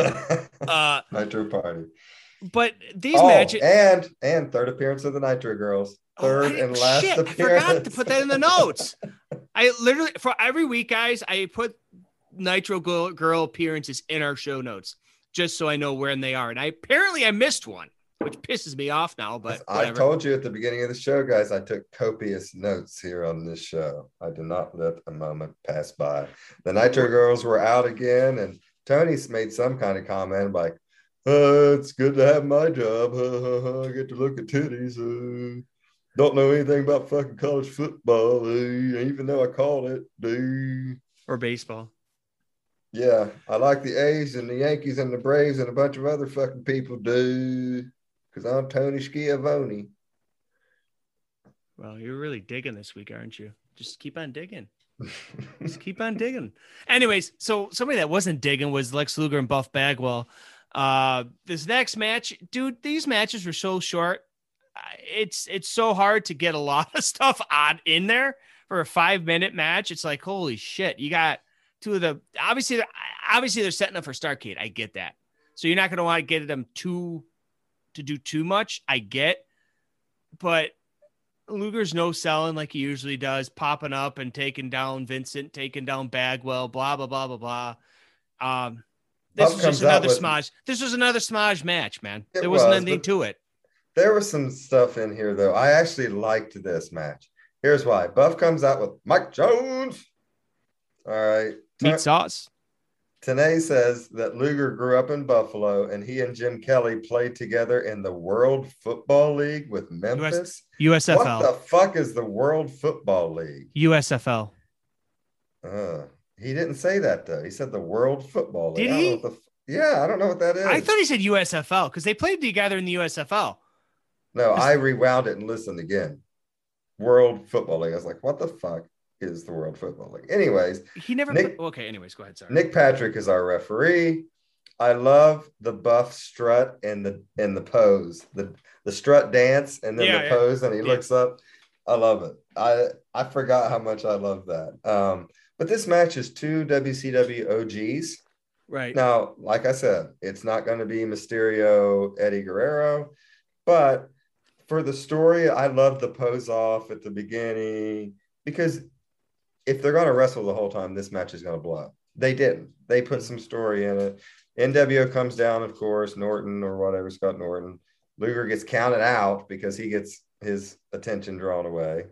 uh, Nitro party. But these oh, matches and and third appearance of the Nitro Girls. Third oh, and last shit, appearance. I forgot to put that in the notes. I literally for every week, guys, I put Nitro girl, girl appearances in our show notes just so I know where they are. And I apparently I missed one, which pisses me off now. But I told you at the beginning of the show, guys, I took copious notes here on this show. I did not let a moment pass by. The Nitro Girls were out again, and Tony's made some kind of comment like, Uh, it's good to have my job. Uh, I get to look at titties. Uh, don't know anything about fucking college football, uh, even though I called it. Dude. Or baseball. Yeah, I like the A's and the Yankees and the Braves and a bunch of other fucking people, dude. Because I'm Tony Schiavone. Well, you're really digging this week, aren't you? Just keep on digging. Just keep on digging. Anyways, so somebody that wasn't digging was Lex Luger and Buff Bagwell. Uh, this next match, dude, these matches were so short. it's it's so hard to get a lot of stuff on in there for a five minute match. It's like, holy shit, you got two of the obviously obviously they're setting up for Starrcade. I get that. So you're not going to want to get them too to do too much. I get, but Luger's no selling like he usually does, popping up and taking down Vincent, taking down Bagwell, blah blah blah blah blah. Um, this was just another with, smudge. This was another smudge match, man. There wasn't was, anything to it. There was some stuff in here though. I actually liked this match. Here's why. Buff comes out with Mike Jones. All right. Meat sauce. Tenay says that Luger grew up in Buffalo and he and Jim Kelly played together in the World Football League with Memphis. U S F L. What the fuck is the World Football League? U S F L. Uh, he didn't say that though. He said the World Football League. Did he? I don't know what the, yeah, I don't know what that is. I thought he said U S F L because they played together in the U S F L. No, I rewound it and listened again. World Football League. I was like, what the fuck is the World Football League? Anyways, he never. Nick, put, okay. Anyways, go ahead. Sorry. Nick Patrick is our referee. I love the Buff strut and the and the pose, the the strut dance, and then yeah, the yeah. pose, and he yeah. looks up. I love it. I I forgot how much I love that. Um, but this match is two W C W O Gs. Right now, like I said, it's not going to be Mysterio, Eddie Guerrero, but for the story, I love the pose off at the beginning because if they're going to wrestle the whole time, this match is going to blow up. They didn't. They put some story in it. N W O comes down, of course, Norton or whatever, Scott Norton. Luger gets counted out because he gets his attention drawn away.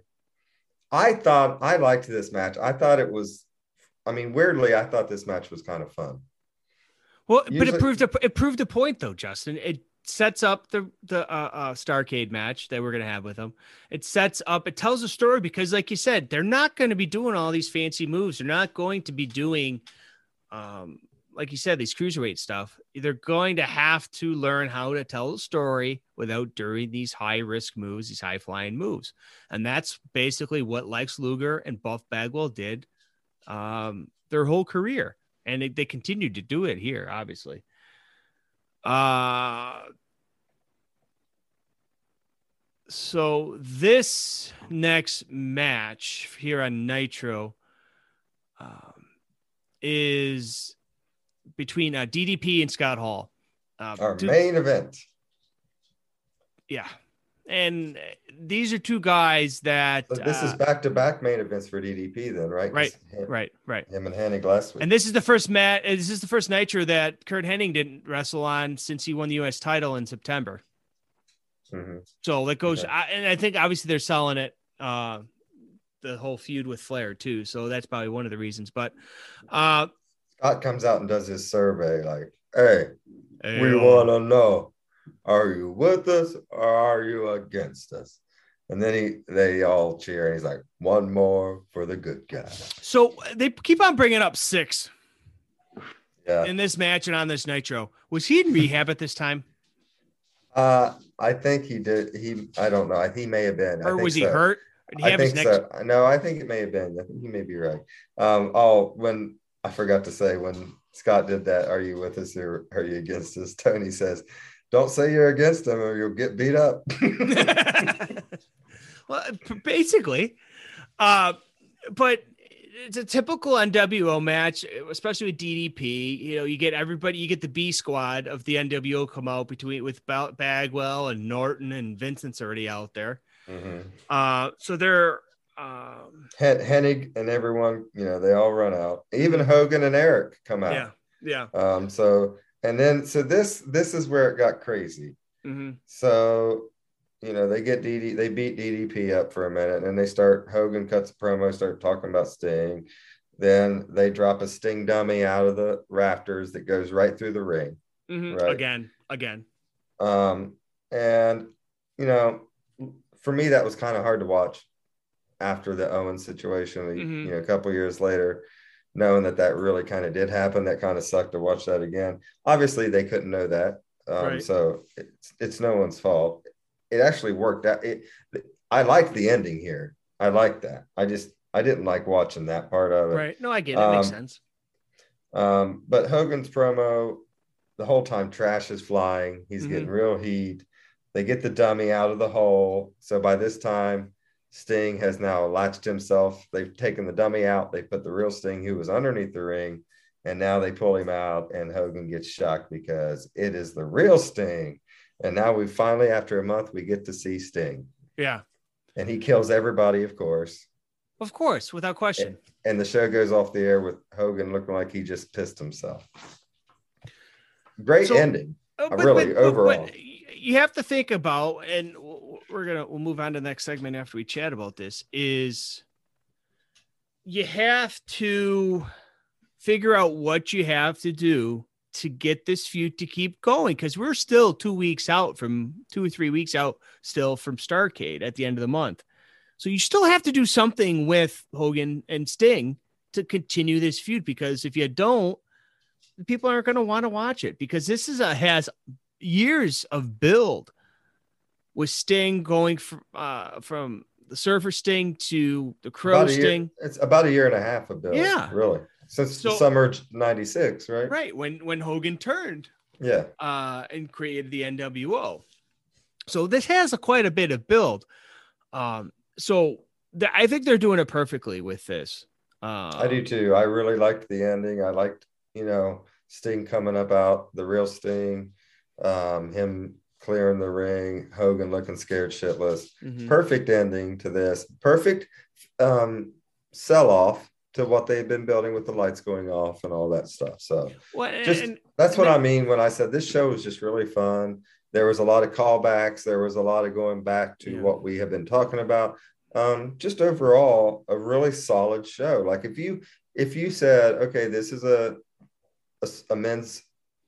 I thought, I liked this match. I thought it was, I mean, weirdly, I thought this match was kind of fun. Well, Usually, but it proved a, it proved a point, though, Justin. It sets up the the uh, uh, Starrcade match that we're going to have with them. It sets up, it tells a story because like you said, they're not going to be doing all these fancy moves. They're not going to be doing, um, like you said, these cruiserweight stuff. They're going to have to learn how to tell a story without doing these high risk moves, these high flying moves. And that's basically what Lex Luger and Buff Bagwell did um, their whole career. And they, they continued to do it here, obviously. Uh, so this next match here on Nitro um, is between uh, D D P and Scott Hall. Uh, Our two, main event. Yeah. And these are two guys that But this uh, is back-to-back main events for D D P then, right? Right, him, right, right. Him and Hennig last week. And this is the first mat. This is the first Nitro that Kurt Hennig didn't wrestle on since he won the U S title in September. Mm-hmm. So that goes, okay. I, and I think obviously they're selling it, uh, the whole feud with Flair too. So that's probably one of the reasons. But uh, Scott comes out and does his survey, like, "Hey, hey we uh, want to know, are you with us or are you against us?" And then he, they all cheer, and he's like, "One more for the good guy." So they keep on bringing up Six. Yeah. In this match and on this Nitro, was he in rehab at this time? Uh, I think he did. He, I don't know. He may have been. Or I think was he so. hurt? Did he I have think his next... so. No, I think it may have been. I think he may be right. Um, oh, when I forgot to say when Scott did that, "Are you with us or are you against us?" Tony says, "Don't say you're against him or you'll get beat up." Well, basically, uh, but it's a typical N W O match, especially with D D P. You know, you get everybody, you get the B squad of the N W O come out between with Bagwell and Norton, and Vincent's already out there. Mm-hmm. Uh, so they're um, Hennig and everyone, you know, they all run out. Even Hogan and Eric come out. Yeah, yeah. Um, so and then so this this is where it got crazy. Mm-hmm. So. You know, they get D D, they beat D D P up for a minute, and they start, Hogan cuts a promo, start talking about Sting. Then they drop a Sting dummy out of the rafters that goes right through the ring. Mm-hmm. Right? Again, again. Um, and, you know, for me, that was kind of hard to watch after the Owens situation, mm-hmm. you know, a couple years later, knowing that that really kind of did happen. That kind of sucked to watch that again. Obviously, they couldn't know that. Um, right. So it's, it's no one's fault. It actually worked out. It, I liked the ending here. I liked that. I just, I didn't like watching that part of it. Right. No, I get it. It um, makes sense. Um, but Hogan's promo, the whole time trash is flying. He's mm-hmm. getting real heat. They get the dummy out of the hole. So by this time, Sting has now latched himself. They've taken the dummy out. They put the real Sting, who was underneath the ring, and now they pull him out, and Hogan gets shocked because it is the real Sting. And now we finally, after a month, we get to see Sting. Yeah. And he kills everybody, of course. Of course, without question. And, and the show goes off the air with Hogan looking like he just pissed himself. Great so, ending. Uh, but, really, but, overall. But you have to think about, and we're going to, we'll move on to the next segment after we chat about this, is you have to figure out what you have to do to get this feud to keep going. Cause we're still two weeks out from two or three weeks out still from Starrcade at the end of the month. So you still have to do something with Hogan and Sting to continue this feud, because if you don't, people aren't going to want to watch it, because this is a, has years of build with Sting going from, uh, from the Surfer Sting to the Crow Sting. Year, it's about a year and a half of build. Yeah, really. Since so, the summer ninety-six, right? Right. When, when Hogan turned, yeah, uh, and created the N W O. So this has a, quite a bit of build. Um, so th- I think they're doing it perfectly with this. Um, I do too. I really liked the ending. I liked, you know, Sting coming up out, the real Sting, um, him clearing the ring, Hogan looking scared shitless. Mm-hmm. Perfect ending to this. Perfect um, sell-off to what they've been building with the lights going off and all that stuff. So well, just and, that's what and, I mean when I said this show was just really fun. There was a lot of callbacks. There was a lot of going back to yeah. what we have been talking about. Um, just overall, a really solid show. Like if you if you said, okay, this is a a, a men's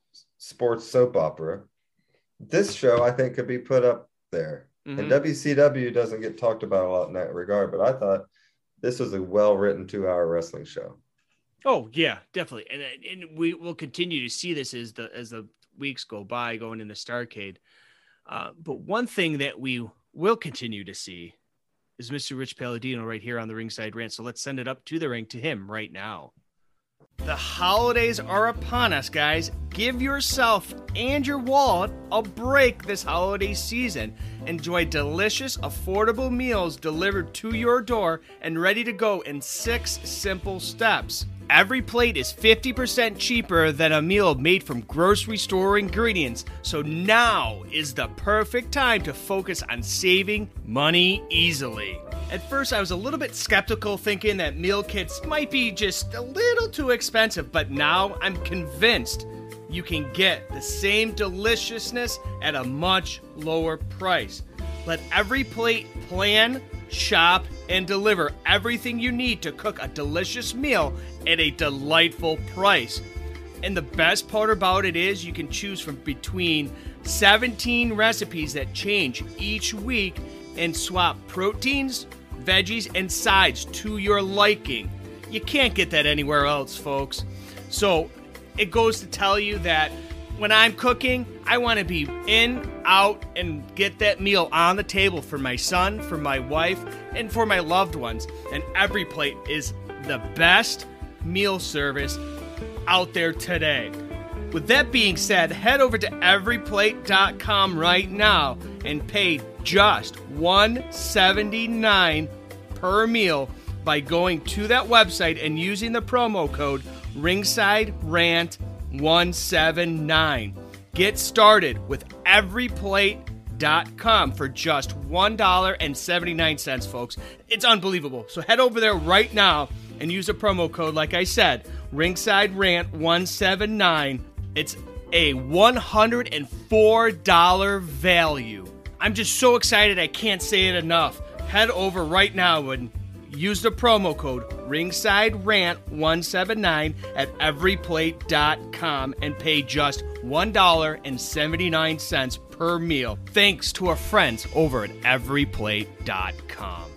sports soap opera, this show I think could be put up there. Mm-hmm. And W C W doesn't get talked about a lot in that regard, but I thought this was a well-written two-hour wrestling show. Oh yeah, definitely, and and we will continue to see this as the as the weeks go by, going into Starrcade. Uh, but one thing that we will continue to see is Mister Rich Palladino right here on the Ringside Rant. So let's send it up to the ring to him right now. The holidays are upon us, guys. Give yourself and your wallet a break this holiday season. Enjoy delicious, affordable meals delivered to your door and ready to go in six simple steps. Every plate is fifty percent cheaper than a meal made from grocery store ingredients, so now is the perfect time to focus on saving money easily. At first, I was a little bit skeptical, thinking that meal kits might be just a little too expensive, but now I'm convinced you can get the same deliciousness at a much lower price. Let Every Plate plan, shop, and deliver everything you need to cook a delicious meal at a delightful price. And the best part about it is you can choose from between seventeen recipes that change each week and swap proteins, veggies, and sides to your liking. You can't get that anywhere else, folks. So it goes to tell you that when I'm cooking, I want to be in, out, and get that meal on the table for my son, for my wife, and for my loved ones. And Every Plate is the best meal service out there today. With that being said, head over to every plate dot com right now and pay just one dollar and seventy-nine cents per meal by going to that website and using the promo code Ringside Rant one seventy-nine. Get started with every plate dot com for just one dollar and seventy-nine cents, folks. It's unbelievable. So head over there right now and use a promo code, like I said, Ringside Rant one seventy-nine. It's a one hundred four dollars value. I'm just so excited I can't say it enough. Head over right now and use the promo code Ringside Rant one seventy-nine at every plate dot com and pay just one dollar and seventy-nine cents per meal. Thanks to our friends over at every plate dot com.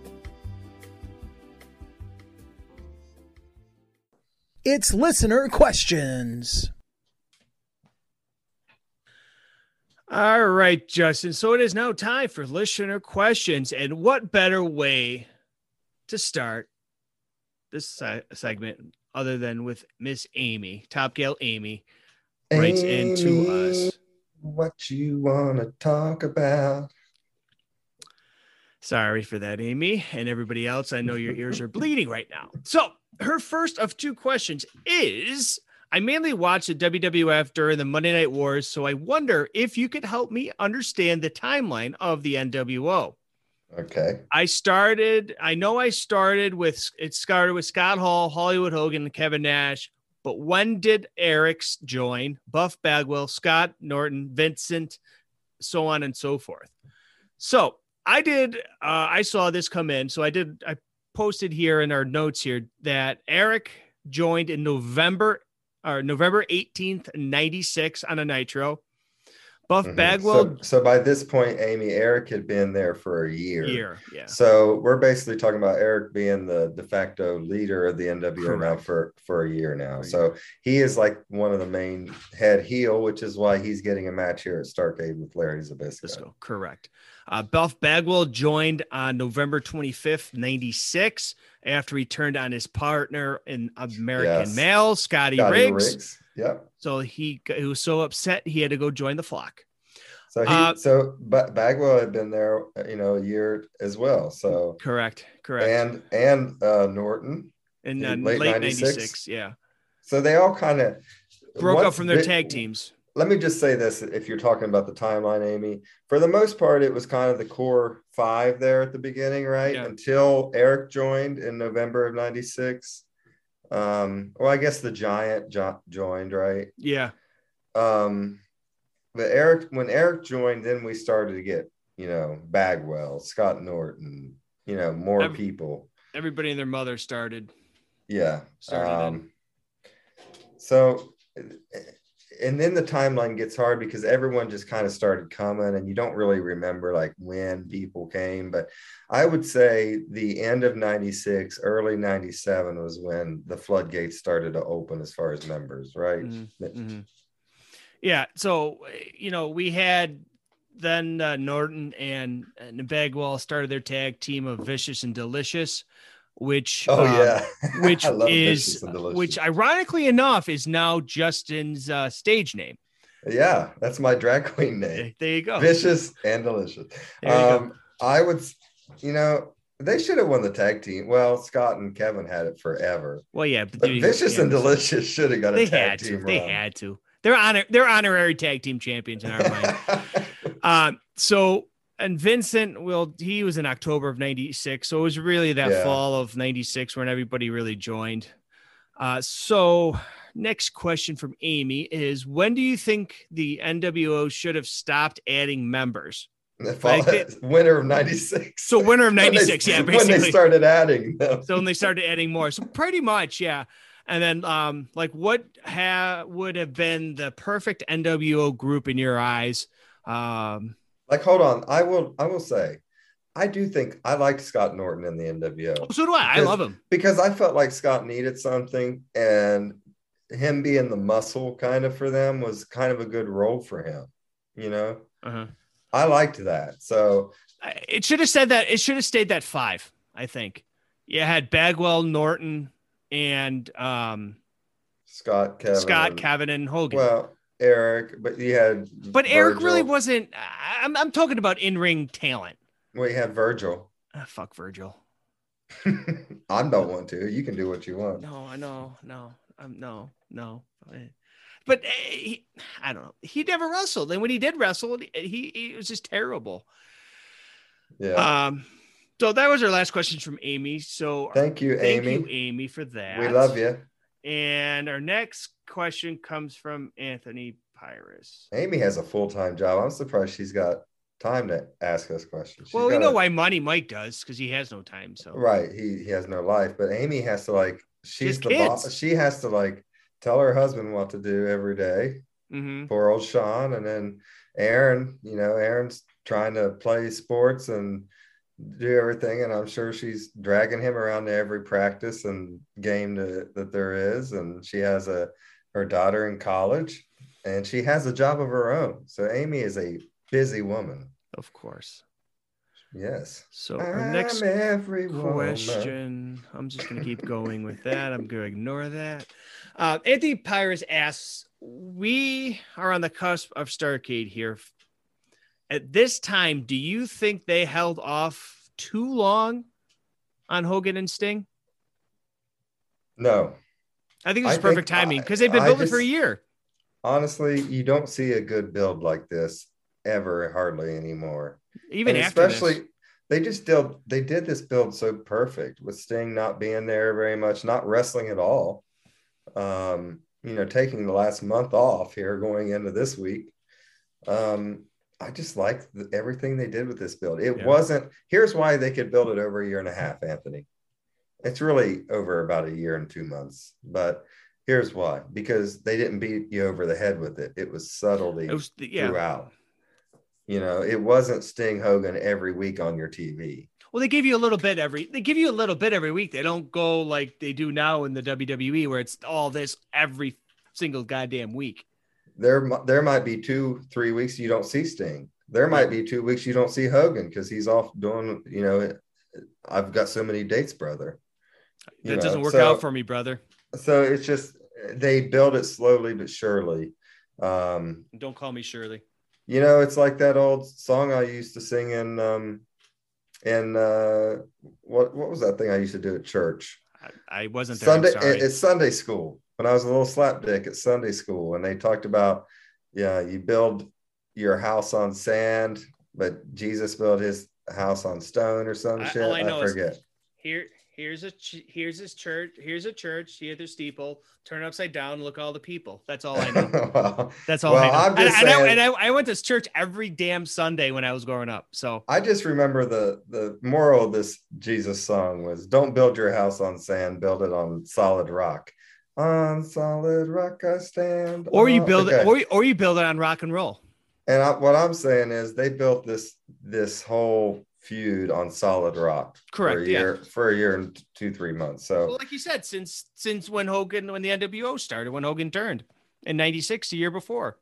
It's listener questions. All right, Justin. So it is now time for listener questions. And what better way to start this se- segment other than with Miss Amy, Top Gal Amy, writes Amy. into us. what you want to talk about. Sorry for that, Amy, and everybody else. I know your ears are bleeding right now. So her first of two questions is, I mainly watch the W W F during the Monday Night Wars, so I wonder if you could help me understand the timeline of the N W O. Okay. I started, I know I started with, it started with Scott Hall, Hollywood Hogan, and Kevin Nash, but when did Eric's join? Buff Bagwell, Scott Norton, Vincent, so on and so forth. So I did, uh, I saw this come in. So I did, I posted here in our notes here that Eric joined in November or November eighteenth, ninety-six on a Nitro. Buff Mhm. Bagwell. So, so by this point, Amy, Eric had been there for a year. Year, yeah. So we're basically talking about Eric being the de facto leader of the N W O now Correct. for, for a year now. For a So year. he is like one of the main head heel, which is why he's getting a match here at Starrcade with Larry Zbyszko. Zbyszko, correct. Uh, Buff Bagwell joined on November twenty-fifth, ninety-six, after he turned on his partner in American Yes. Male, Scotty, Scotty Riggs. Riggs. Yep. So he, he was so upset he had to go join the flock. So he, Uh, so but Bagwell had been there, you know, a year as well. So Correct, correct. and and uh, Norton in in uh, late late ninety-six. ninety-six, yeah. So they all kind of Broke up from their tag teams. Let me just say this: if you're talking about the timeline, Amy, for the most part, it was kind of the core five there at the beginning, right? Yeah. Until Eric joined in November of ninety-six. Um, well, I guess the Giant jo- joined, right? Yeah. Um, but Eric, when Eric joined, then we started to get, you know, Bagwell, Scott Norton, you know, more Every- people. Everybody and their mother started. Yeah. Started in. Um, so, and then the timeline gets hard because everyone just kind of started coming and you don't really remember like when people came. But I would say the end of ninety-six, early ninety-seven was when the floodgates started to open as far as members, right? Mm-hmm. Mm-hmm. Yeah. So, you know, we had then uh, Norton and, and Bagwell started their tag team of Vicious and Delicious, which, Oh, um, yeah. which I love is, Vicious and Delicious. which ironically enough is now Justin's uh, stage name. Yeah, that's my drag queen name. There you go. Vicious and Delicious. There you Um, go. I would, you know, they should have won the tag team. Well, Scott and Kevin had it forever. Well, yeah, but, But dude, Vicious yeah, and Delicious should have got a they tag had to. team They run. had to. They're honor. They're honorary tag team champions in our mind. Um, so, and Vincent, well, he was in October of ninety-six. So it was really that Yeah. fall of ninety-six when everybody really joined. Uh, so next question from Amy is, when do you think the N W O should have stopped adding members? The fall, Like they- winter of ninety-six. So winter of When they- ninety-six, yeah, When basically. they started adding them. So when they started adding more, so pretty much, yeah. And then, um, like, what ha- would have been the perfect N W O group in your eyes? Um, Like, hold on. I will I will say, I do think I liked Scott Norton in the N W O. so do I. I Because- love him. Because I felt like Scott needed something, and him being the muscle kind of for them was kind of a good role for him. You know, Uh-huh. I liked that. So I- It should have said that. It should have stayed that five. I think. You had Bagwell, Norton, and um, Scott, Kevin, Scott, Kevin, and Hogan. well, Eric, but you had, but Eric really Virgil. wasn't. I- I'm I'm talking about in ring talent. Well, you had Virgil. Ah, fuck Virgil. I don't want to. You can do what you want. No, I know, no, um, no, no. But uh, he, I don't know. He never wrestled, and when he did wrestle, he he was just terrible. Yeah. Um. So that was our last question from Amy. So Thank you, thank Amy. you, Amy, for that. We love you. And our next question comes from Anthony Pyrus. Amy has a full time job. I'm surprised she's got time to ask us questions. She's Well, we got know a- why Money Mike does because he has no time. So Right. He he has no life, but Amy has to like she's has the kids. boss. She has to like tell her husband what to do every day. Mhm. Poor old Sean, and then Aaron. You know, Aaron's trying to play sports and do everything, and I'm sure she's dragging him around to every practice and game to, that there is. And she has a her daughter in college, and she has a job of her own. So Amy is a busy woman. Of course. Yes. So our I'm next every woman. question. I'm just going to keep going with that. I'm going to ignore that. Uh, Anthony Pyrus asks, we are on the cusp of Starrcade here. At this time, do you think they held off too long on Hogan and Sting? No. I think this is I perfect think- timing because I- they've been I building just- for a year. Honestly, you don't see a good build like this ever, hardly anymore. Even And after especially, this. they just did they did this build so perfect with Sting not being there very much, not wrestling at all. Um, you know, taking the last month off here going into this week. Um, I just like the, everything they did with this build. It Yeah. wasn't. Here's why they could build it over a year and a half, Anthony. It's really over about a year and two months, but here's why: because they didn't beat you over the head with it. It was subtlety It was, yeah. throughout. You know, it wasn't Sting Hogan every week on your T V. Well, they give you a little bit every. They give you a little bit every week. They don't go like they do now in the W W E, where it's all this every single goddamn week. There, mi- there might be two, three weeks you don't see Sting. There might be two weeks you don't see Hogan because he's off doing. You know, I've got so many dates, brother. You That know, doesn't work so- out for me, brother. So it's just they build it slowly but surely. Um, Don't call me Shirley. you know, it's like that old song I used to sing in um, in uh, what what was that thing I used to do at church? I, I wasn't there. Sunday. I'm sorry. it- It's Sunday school when I was a little slapdick at Sunday school, and they talked about yeah, you build your house on sand, but Jesus built his house on stone or some I- shit. all I I, know is- forget. Here, here's a ch- here's his church. Here's a church. Here's the steeple. Turn it upside down. Look at all the people. That's all I know. Well, That's all Well, I know. I'm just and, and I, saying- and I, I went to church every damn Sunday when I was growing up. So I just remember the the moral of this Jesus song was don't build your house on sand, build it on solid rock. On solid rock I stand. or you on- build Okay. it, or you- or you build it on rock and roll. And I, what I'm saying is they built this this whole feud on solid rock Correct, for a yeah. year for a year and two, three months. So Well, like you said, since since when Hogan, when the N W O started, when Hogan turned in ninety-six, the year before.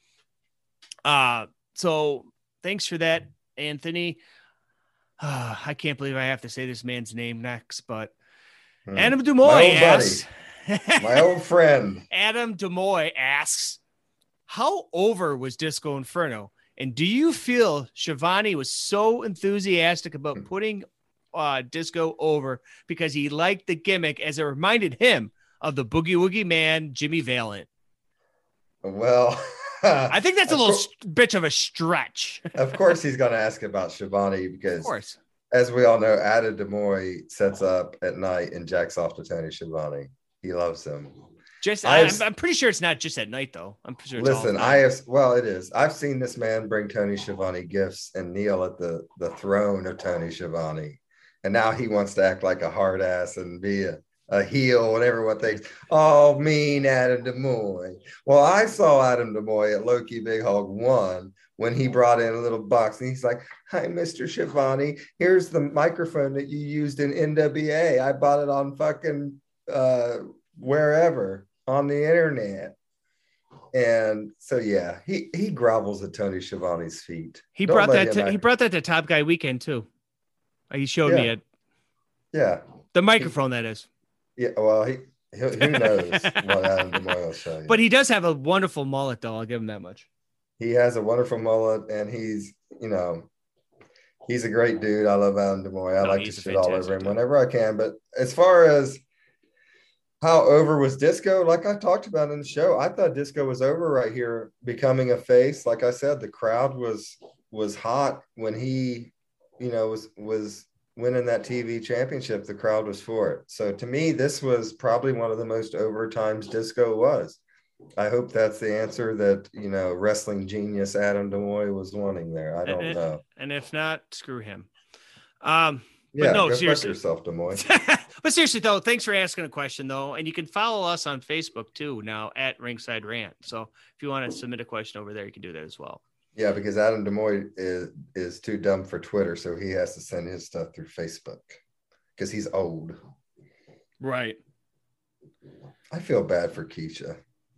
Uh, so thanks for that, Anthony. Uh, I can't believe I have to say this man's name next, but hmm. Adam My Demoy old asks. my old friend. Adam Demoy asks, how over was Disco Inferno? And do you feel Shivani was so enthusiastic about putting uh, Disco over because he liked the gimmick as it reminded him of the Boogie Woogie Man, Jimmy Valiant? Well, I think that's a of little cour- st- bitch of a stretch. of course he's going to ask about Shivani Of because course. as we all know, Adam Demoy sets up at night and jacks off to Tony Schiavone. He loves him. Just I I, have- I'm, I'm pretty sure it's not just at night though. I'm pretty sure it's all Listen, the I time. have well, it is. I've seen this man bring Tony Schiavone gifts and kneel at the the throne of Tony Schiavone, and now he wants to act like a hard ass and be a, a heel and everyone thinks, oh, mean Adam Demoy. Well, I saw Adam Demoy at Loki Big Hog one when he brought in a little box and he's like, hi, Mister Schiavone, here's the microphone that you used in N W A. I bought it on fucking uh, wherever on the internet. And so yeah, he he grovels at Tony Schiavone's feet. He Don't brought let that him to, act- he brought that to Top Guy Weekend too. Uh, He showed me Yeah. it. Yeah, The microphone, that is. yeah. Well, he, he who knows what Adam Demoy will show you. But he does have a wonderful mullet, though. I'll give him that much. he has a wonderful mullet, and he's you know he's a great dude. I love Adam Demoy. I No, like to he's a shit all over fantastic him dude. whenever I can. But as far as how over was Disco, like I talked about in the show, I thought Disco was over right here, becoming a face. Like I said, the crowd was was hot when he, you know, was was winning that T V championship. The crowd was for it. So to me, this was probably one of the most over times Disco was. I hope that's the answer that you know wrestling genius Adam Demoy was wanting there. I don't And- know. And if not, screw him. Um, Yeah, no, go fuck seriously. yourself, Demoy. but seriously, though, thanks for asking a question, though. And you can follow us on Facebook, too, now at Ringside Rant. So if you want to submit a question over there, you can do that as well. Yeah, because Adam Demoy is is too dumb for Twitter, so he has to send his stuff through Facebook because he's old. Right. I feel bad for Keisha.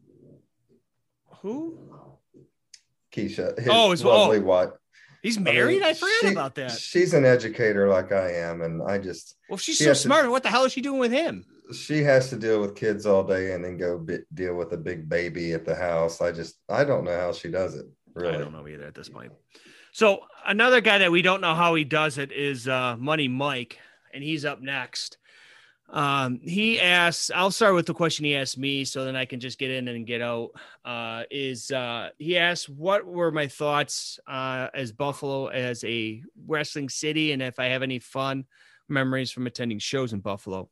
Who? Keisha, his Oh, his- lovely oh. wife. He's I mean, married? I, forgot she- about that. She's an educator like I am, and I just Well, if she's she so has to- smart, what the hell is she doing with him? she has to deal with kids all day and then go bi- deal with a big baby at the house. I just, I don't know how she does it. Really, I don't know either at this point. So another guy that we don't know how he does it is uh, Money Mike, and he's up next. Um, he asks, I'll start with the question he asked me so then I can just get in and get out. Uh, is uh, he asked, what were my thoughts uh, as Buffalo as a wrestling city, and if I have any fun memories from attending shows in Buffalo.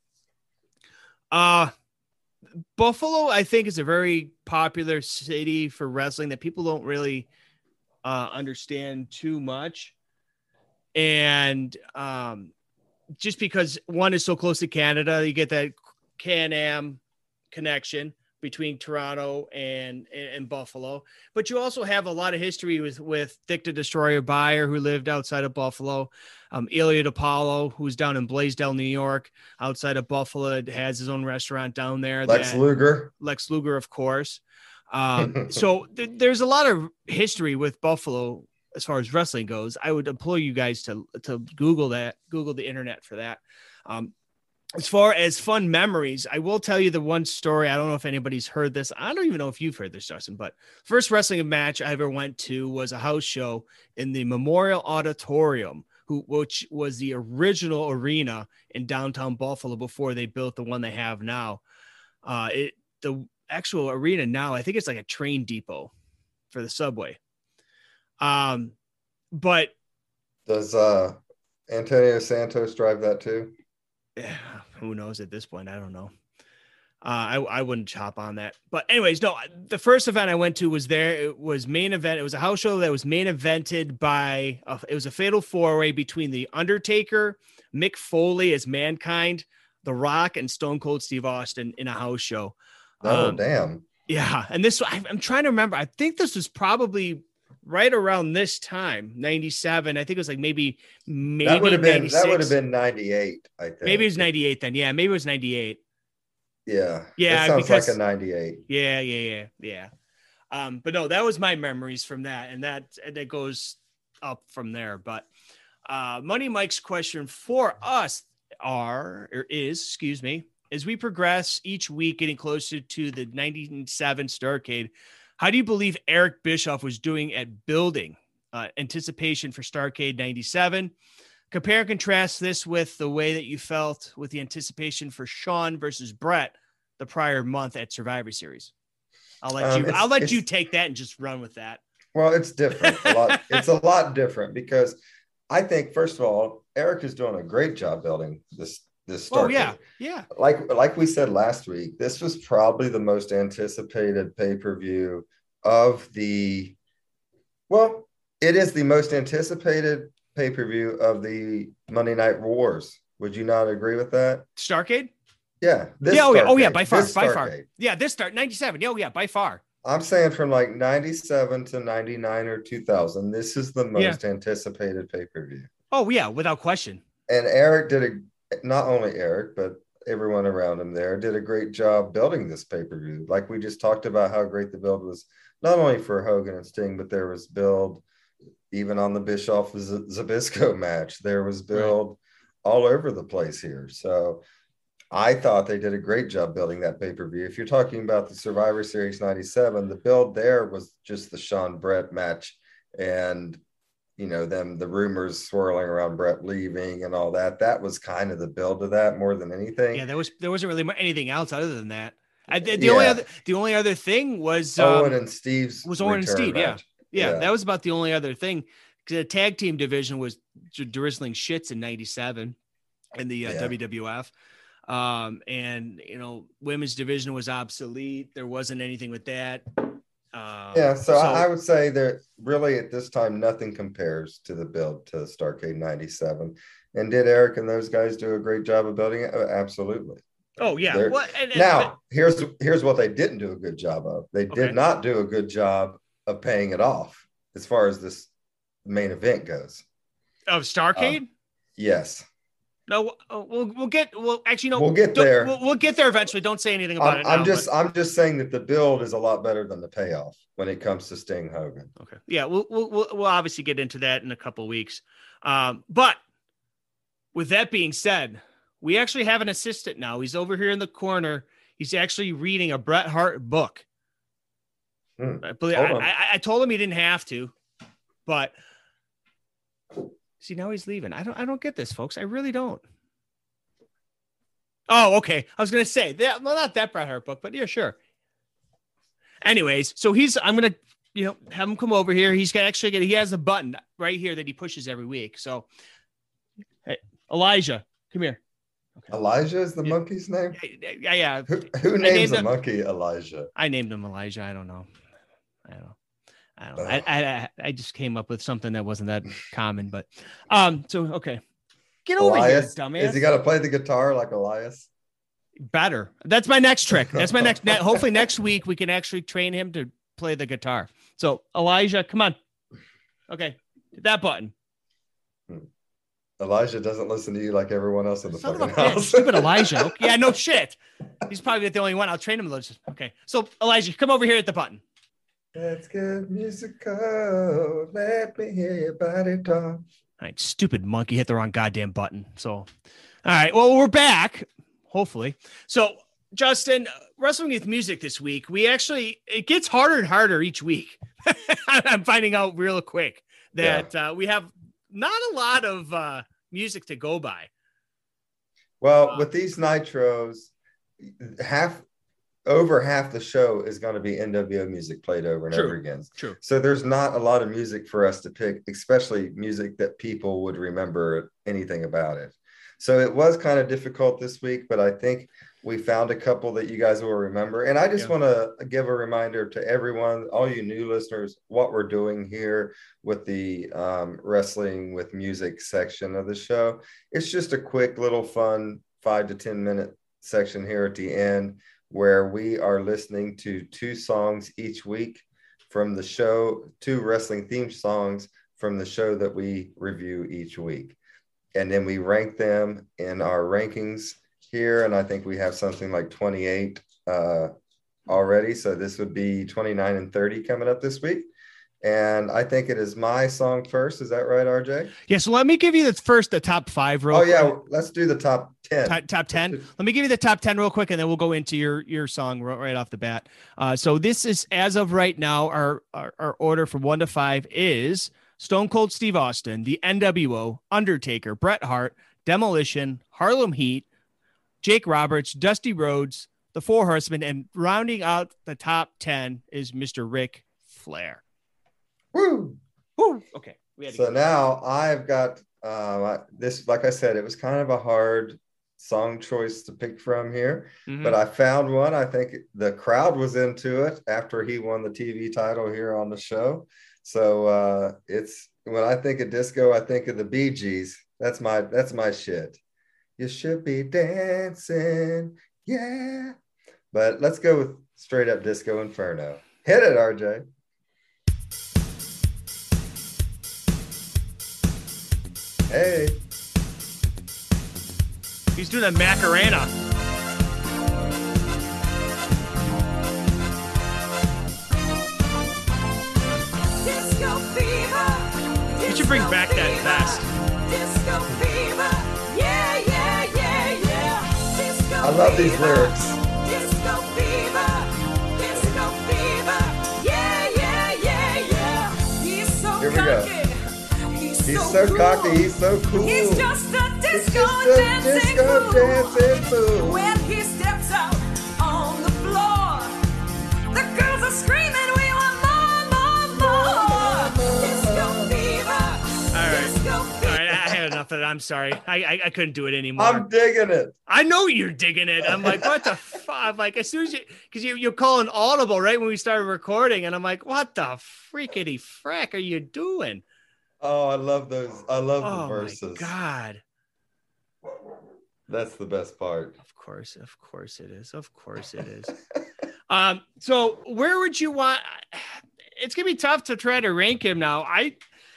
Uh, Buffalo, I think, is a very popular city for wrestling that people don't really uh, understand too much. And um, just because one is so close to Canada, you get that Can-Am connection between Toronto and, and Buffalo. But you also have a lot of history with, with Dick the Destroyer Beyer, who lived outside of Buffalo. Um, Elliot Apollo, who's down in Blaisdell, New York, outside of Buffalo, has his own restaurant down there. Lex that, Luger. Lex Luger, of course. Um, so th- there's a lot of history with Buffalo as far as wrestling goes. I would implore you guys to, to Google that, Google the internet for that. Um, As far as fun memories, I will tell you the one story. I don't know if anybody's heard this. I don't even know if you've heard this, Justin, but first wrestling match I ever went to was a house show in the Memorial Auditorium, who, which was the original arena in downtown Buffalo before they built the one they have now. Uh, it, the actual arena now, I think it's like a train depot for the subway. Um, but does uh, Antonio Santos drive that too? Yeah, who knows at this point? I don't know. Uh, I, I wouldn't chop on that. But anyways, no, the first event I went to was there. It was main event. It was a house show that was main evented by, a, it was a fatal four-way between The Undertaker, Mick Foley as Mankind, The Rock, and Stone Cold Steve Austin in a house show. Oh, um, damn. Yeah. And this, I, I'm trying to remember. I think this was probably right around this time, ninety-seven. I think it was like maybe, maybe that would have been, ninety-six. that would have been ninety-eight. I think Maybe it was ninety-eight then. Yeah. Maybe it was ninety-eight. Yeah. Yeah. It sounds because, like a ninety-eight. Yeah. Yeah. Yeah. Yeah. Um, but no, that was my memories from that. And that, and that goes up from there. But uh, Money Mike's question for us are, or is, excuse me, as we progress each week, getting closer to the ninety-seven Starrcade, how do you believe Eric Bischoff was doing at building uh, anticipation for Starrcade ninety-seven? Compare and contrast this with the way that you felt with the anticipation for Shawn versus Brett the prior month at Survivor Series. I'll let Um, you. I'll let you take that and just run with that. Well, it's different. A lot. It's a lot different because I think, first of all, Eric is doing a great job building this this Starrcade. Oh yeah, yeah. Like like we said last week, this was probably the most anticipated pay-per-view of the. Well, it is the most anticipated pay-per-view of the Monday Night Wars. Would you not agree with that? Starrcade. Yeah. This yeah. Oh yeah. Oh yeah. Starrcade, By far. this By far. Starrcade. Yeah. This start ninety-seven. Oh yeah. By far. I'm saying from like ninety-seven to ninety-nine or two thousand, this is the most yeah. anticipated pay-per-view. Oh yeah, without question. And Eric did a, not only Eric, but everyone around him there did a great job building this pay-per-view. Like we just talked about how great the build was, not only for Hogan and Sting, but there was build even on the Bischoff Zbyszko match. There was build right. all over the place here. So I thought they did a great job building that pay-per-view. If you're talking about the Survivor Series ninety-seven, the build there was just the Shawn Brett match and, you know, them, the rumors swirling around Brett leaving and all that. That was kind of the build of that more than anything. Yeah, there was, there wasn't really anything else other than that. I, the, the yeah. only other, the only other thing was um, Owen and Steve's was Owen and Steve. Yeah. yeah. Yeah. That was about the only other thing. The tag team division was drizzling shits in ninety-seven in the uh, yeah. W W F. Um, and, you know, women's division was obsolete. There wasn't anything with that. Um, yeah. So, so I would say that really at this time, nothing compares to the build to Starrcade ninety-seven. And did Eric and those guys do a great job of building it? Oh, absolutely. Oh yeah. Well, and, and, now but, here's, here's what they didn't do a good job of. They okay. did not do a good job of paying it off as far as this main event goes. Of Starrcade? Um, yes. No, we'll we'll get we'll actually no we'll get there. We'll, we'll get there eventually. Don't say anything about I'm, it. Now, I'm just but... I'm just saying that the build is a lot better than the payoff when it comes to Sting Hogan. Okay, yeah, we'll we'll we'll obviously get into that in a couple of weeks. Um, but with that being said, we actually have an assistant now. He's over here in the corner. He's actually reading a Bret Hart book. Hmm. I, believe, I, I, I told him he didn't have to, but see, now he's leaving. I don't, I don't get this, folks. I really don't. Oh, okay. I was going to say that. Well, not that Bret Hart book, but yeah, sure. Anyways, so he's, I'm going to, you know, have him come over here. He's got actually, he has a button right here that he pushes every week. So, hey, Elijah, come here. Okay. Elijah is the yeah. monkey's name? Yeah. yeah. Who, who names a him, monkey Elijah? I named him Elijah. I don't know. I don't know. I don't know. I, I, I just came up with something that wasn't that common, but, um, so, okay. Get over Elias, here, dumbass. Is he got to play the guitar like Elias? Better. That's my next trick. That's my next, hopefully next week we can actually train him to play the guitar. So Elijah, come on. Okay. Hit that button. Elijah doesn't listen to you like everyone else in the Son fucking of a house. bitch, stupid Elijah. Okay. Yeah, no shit. He's probably the only one. I'll train him. Okay. So Elijah, come over here at the button. Let's get musical. Let me hear your body talk. All right. Stupid monkey hit the wrong goddamn button. So, all right. Well, we're back. Hopefully. So Justin, Wrestling with Music this week, we actually, it gets harder and harder each week. I'm finding out real quick that yeah. uh, we have not a lot of uh, music to go by. Well, uh, with these Nitros, half over half the show is going to be N W O music played over and true, over again. True. So there's not a lot of music for us to pick, especially music that people would remember anything about it. So it was kind of difficult this week, but I think we found a couple that you guys will remember. And I just yeah. want to give a reminder to everyone, all you new listeners, what we're doing here with the um, Wrestling with Music section of the show. It's just a quick little fun five to ten minute section here at the end where we are listening to two songs each week from the show, two wrestling theme songs from the show that we review each week. And then we rank them in our rankings here. And I think we have something like twenty-eight uh, already. So this would be twenty-nine and thirty coming up this week. And I think it is my song first. Is that right, R J? Yeah. So let me give you the first, the top five real oh, quick. yeah. Let's do the top ten. Top, top ten. Let me give you the top ten real quick, and then we'll go into your, your song right off the bat. Uh, so this is, as of right now, our, our, our order from one to five is Stone Cold Steve Austin, the N W O, Undertaker, Bret Hart, Demolition, Harlem Heat, Jake Roberts, Dusty Rhodes, the Four Horsemen, and rounding out the top ten is Mister Ric Flair. Woo! Woo! Okay. We had to so go. Now I've got uh, this, like I said, it was kind of a hard song choice to pick from here, mm-hmm. but I found one. I think the crowd was into it after he won the T V title here on the show. So uh, it's when I think of disco, I think of the Bee Gees. That's my that's my shit. You should be dancing, yeah. But let's go with straight up Disco Inferno. Hit it, R J. Hey. He's doing a Macarena. Disco fever. You should bring back that vest. Disco fever. Yeah, yeah, yeah, yeah. Disco I love these fever. lyrics. Disco fever. Disco fever. Yeah, yeah, yeah, yeah. He's so Here we go. cocky. He's, He's so, so cool. cocky. He's so cool. He's just a disco He's just a dancing disco fool. dancing fool. When he steps out on the floor, the girls are screaming, we want more, more, more. Disco fever. All right. Disco All fever. right. I had enough of it. I'm sorry. I, I, I couldn't do it anymore. I'm digging it. I know you're digging it. I'm like, what the fuck? Like, as soon as you, because you, you're calling audible right when we started recording. And I'm like, what the freakity frack are you doing? Oh, I love those. I love Oh, the verses. my God. That's the best part. Of course. Of course it is. Of course it is. um. So where would you want? It's going to be tough to try to rank him now. I.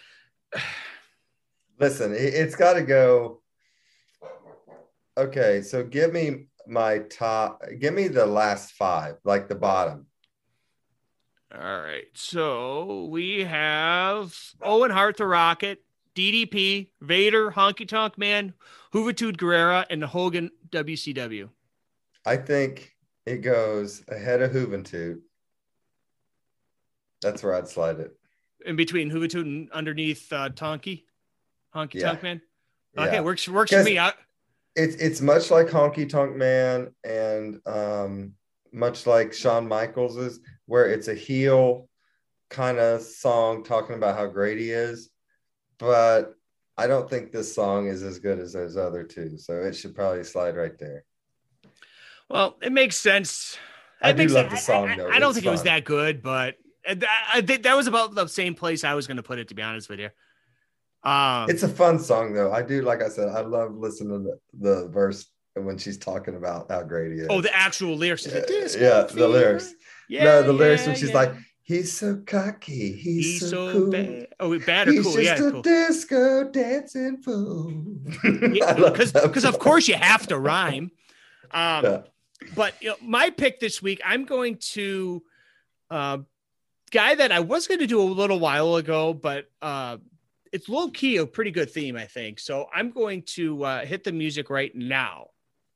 Listen, it, it's got to go. Okay, so give me my top. Give me the last five, like the bottom. All right. So we have Owen Hart, the Rocket, D D P, Vader, Honky Tonk Man, Juventud Guerrera, and Hogan W C W. I think it goes ahead of Juventud. That's where I'd slide it. In between Juventud and underneath uh, Tonky, Honky Yeah. Tonk Man. Okay, Yeah. works works for 'Cause me. I, It's it's much like Honky Tonk Man and um, much like Shawn Michaels's, where it's a heel kind of song talking about how great he is. But I don't think this song is as good as those other two, so it should probably slide right there. well, it makes sense. I It do makes love sense. the song, I, though. I, I don't It's think it was fun. that good, but I, I think that was about the same place I was going to put it, to be honest with you. Um, It's a fun song, though. I do, like I said, I love listening to the, the verse when she's talking about how great he is. oh, the actual lyrics. yeah, Disco yeah, the fever. lyrics. Yeah, no, the lyrics yeah, when she's yeah. like, "He's so cocky, he's, He's so, so cool, bad. Oh, bad or he's cool? just Yeah, a cool. disco dancing fool." I love Because that because of part. course you have to rhyme. Um, Yeah. But you know, my pick this week, I'm going to uh, guy that I was going to do a little while ago, but uh, it's low key a pretty good theme, I think. So I'm going to uh, hit the music right now.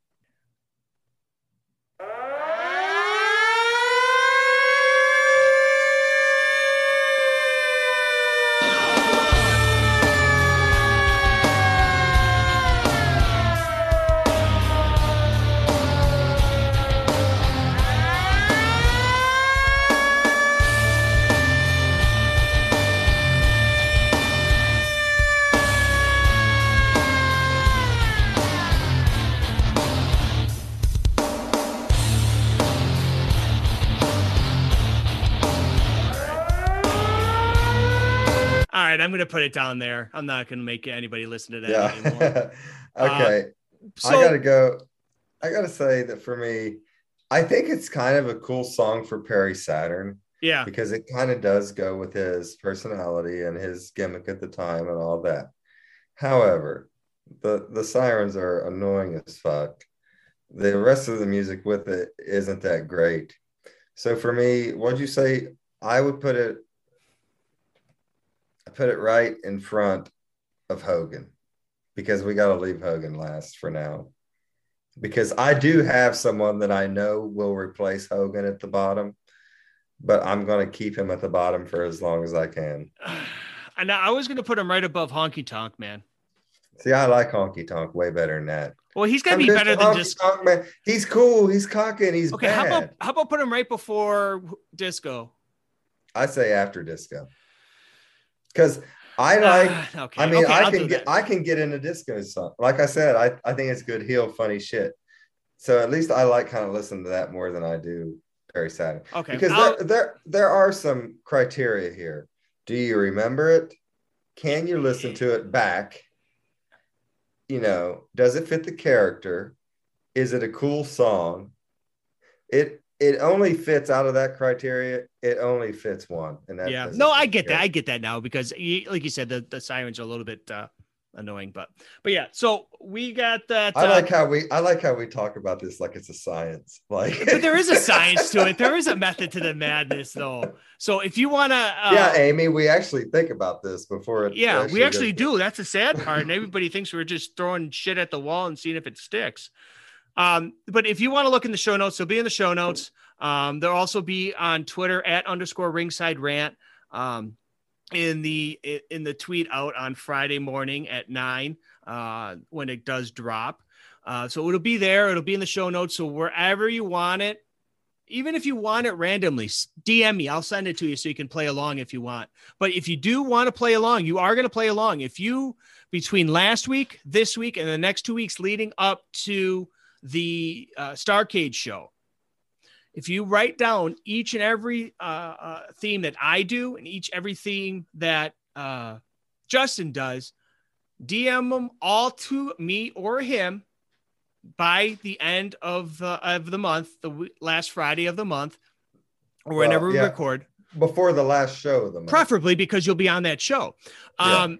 All right, I'm going to put it down there. I'm not going to make anybody listen to that anymore. Yeah. okay. So, I gotta go. I gotta say that for me, I think it's kind of a cool song for Perry Saturn yeah, because it kind of does go with his personality and his gimmick at the time and all that. However, the the sirens are annoying as fuck. The rest of the music with it isn't that great. So for me, what'd you say? I would put it. I put it right in front of Hogan because we got to leave Hogan last for now. Because I do have someone that I know will replace Hogan at the bottom, but I'm going to keep him at the bottom for as long as I can. and I was going to put him right above Honky Tonk Man. See, I like Honky Tonk way better than that. Well, he's got to I'm be just better than Honky just. Tonk Man. He's cool. He's cocky and he's Okay, bad. how about how about put him right before Disco? I say after Disco. Because I like, Uh, okay, I mean, okay, I I'll can do get, that. I can get into Disco song. Like I said, I, I think it's good, heel, funny shit. So at least I like kind of listening to that more than I do Perry Saturn. Okay, Because I'll- there, there, there are some criteria here. Do you remember it? Can you listen to it back? You know, does it fit the character? Is it a cool song? It it only fits out of that criteria. It only fits one. And that yeah, doesn't no, fit I the get that. I character. get that now because, you, like you said, the, the sirens are a little bit uh, annoying, but but yeah. So we got that. I uh, like how we I like how we talk about this like it's a science. Like, but there is a science to it. There is a method to the madness, though. So if you want to, uh, yeah, Amy, we actually think about this before it. yeah, we actually gets- do. That's the sad part, and everybody thinks we're just throwing shit at the wall and seeing if it sticks. Um, but if you want to look in the show notes, they'll be in the show notes. Um, they'll also be on Twitter at underscore ringside rant. Um, in the in the tweet out on Friday morning at nine uh, when it does drop. Uh, so it'll be there. It'll be in the show notes. So wherever you want it, even if you want it randomly, D M me. I'll send it to you so you can play along if you want. But if you do want to play along, you are going to play along. If you, between last week, this week, and the next two weeks leading up to the uh, Starcade show, if you write down each and every uh, uh, theme that I do and each every theme that uh, Justin does, D M them all to me or him by the end of the of the month, the w- last Friday of the month, or Well, whenever we yeah. record, before the last show of the month. preferably because you'll be on that show. Yeah. Um,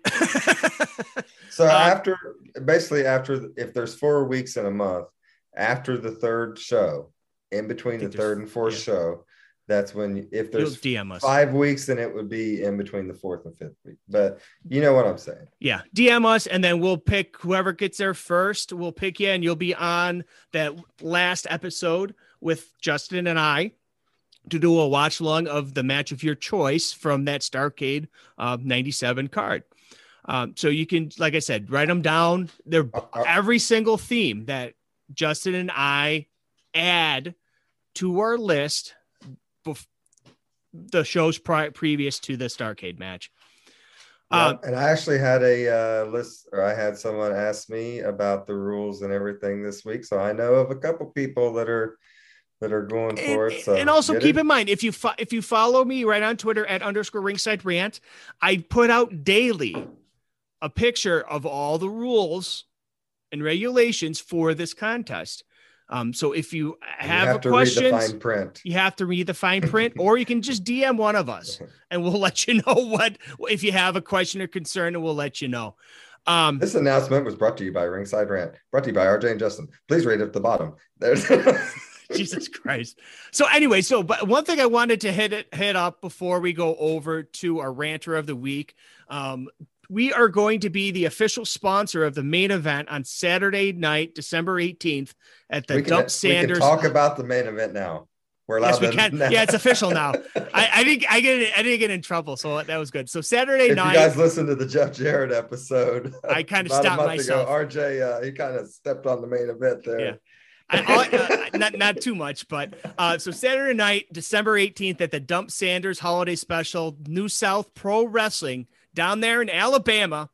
So Um, after basically after if there's four weeks in a month, after the third show, in between the think third there's- and fourth yeah. show, that's when, if You'll there's D M us. five weeks, then it would be in between the fourth and fifth week. But you know what I'm saying. Yeah, D M us, and then we'll pick whoever gets there first. We'll pick you, and you'll be on that last episode with Justin and I to do a watch along of the match of your choice from that Starrcade uh, ninety-seven card. Um, so you can, like I said, write them down. They're Uh, every single theme that Justin and I add to our list bef- the shows pri- previous to the Starrcade match. Yeah, Um, and I actually had a uh, list, or I had someone ask me about the rules and everything this week. So I know of a couple people that are that are going for and, it. So and also get keep it. in mind, if you fo- if you follow me right on Twitter at underscore ringside rant, I put out daily a picture of all the rules and regulations for this contest. Um, so if you You have, have a to read the questions, fine print. you have to read the fine print, or you can just D M one of us and we'll let you know what, if you have a question or concern, and we'll let you know. Um, This announcement was brought to you by Ringside Rant, brought to you by R J and Justin. Please read it at the bottom. There's Jesus Christ. So anyway, so but one thing I wanted to hit it hit up before we go over to our ranter of the week. Um, we are going to be the official sponsor of the main event on Saturday night, December eighteenth at the we can, Dump we Sanders. can talk about the main event now. We're allowed Yes, we to can. now. Yeah, it's official now. I, I didn't I get I didn't get in trouble, so that was good. So Saturday If night. you guys listened to the Jeff Jarrett episode, I kinda about a stopped month myself. Ago, R J, uh, he kind of stepped on the main event there. Yeah. I, I, uh, not not too much, but uh, so Saturday night, December eighteenth at the Dump Sanders Holiday Special, New South Pro Wrestling down there in Alabama.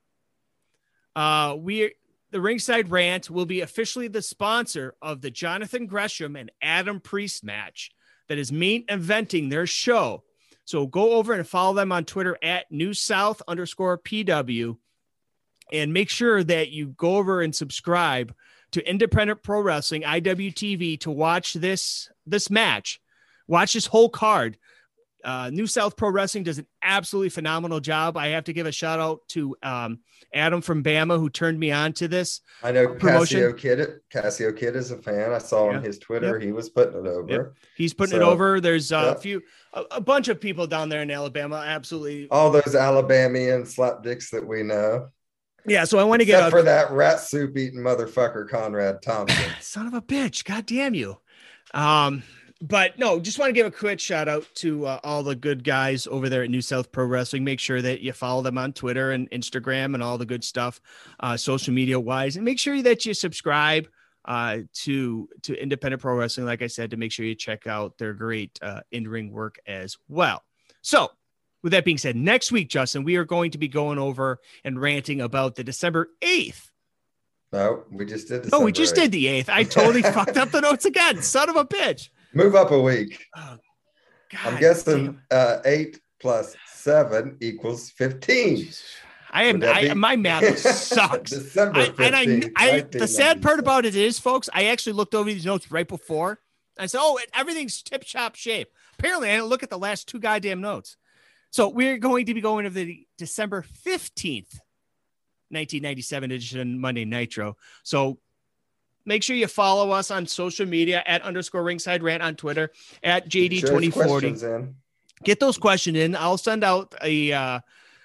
Uh, we the Ringside Rant will be officially the sponsor of the Jonathan Gresham and Adam Priest match that is main eventing their show. So go over and follow them on Twitter at New South underscore P W, and make sure that you go over and subscribe to Independent Pro Wrestling, I W T V, to watch this this match. Watch this whole card. Uh, New South Pro Wrestling does an absolutely phenomenal job. I have to give a shout out to um, Adam from Bama, who turned me on to this. I know Promotion. Cassio Kid. Cassio Kid is a fan. I saw Yeah. on his Twitter he was putting it over. Yep. He's putting it So, over. There's uh, yeah. a few, a, a bunch of people down there in Alabama. Absolutely. All those Alabamian slapdicks that we know, Yeah. So I want to get except a for that rat soup eating motherfucker Conrad Thompson. son of a bitch. God damn you. Um, but no, just want to give a quick shout out to uh, all the good guys over there at New South Pro Wrestling. Make sure that you follow them on Twitter and Instagram and all the good stuff, uh, social media wise, and make sure that you subscribe uh, to, to Independent Pro Wrestling. Like I said, to make sure you check out their great uh, in-ring work as well. So with that being said, next week, Justin, we are going to be going over and ranting about the December eighth. No, we just did. No, we December just eighth. did the eighth. I totally fucked up the notes again. Son of a bitch. Move up a week. Oh, I'm God guessing damn. uh, eight plus seven equals fifteen. I am. Would that I, be- my math sucks. December I, and I, fifteenth, I, the sad part nineteen ninety-seven. about it is, folks, I actually looked over these notes right before. I said, "Oh, it, everything's tip top shape." Apparently, I didn't look at the last two goddamn notes. So we're going to be going to the December fifteenth, nineteen ninety-seven edition Monday Nitro. So make sure you follow us on social media at underscore ringside rant on Twitter, at J D Get your twenty forty. questions in. Get those questions in. I'll send out a uh,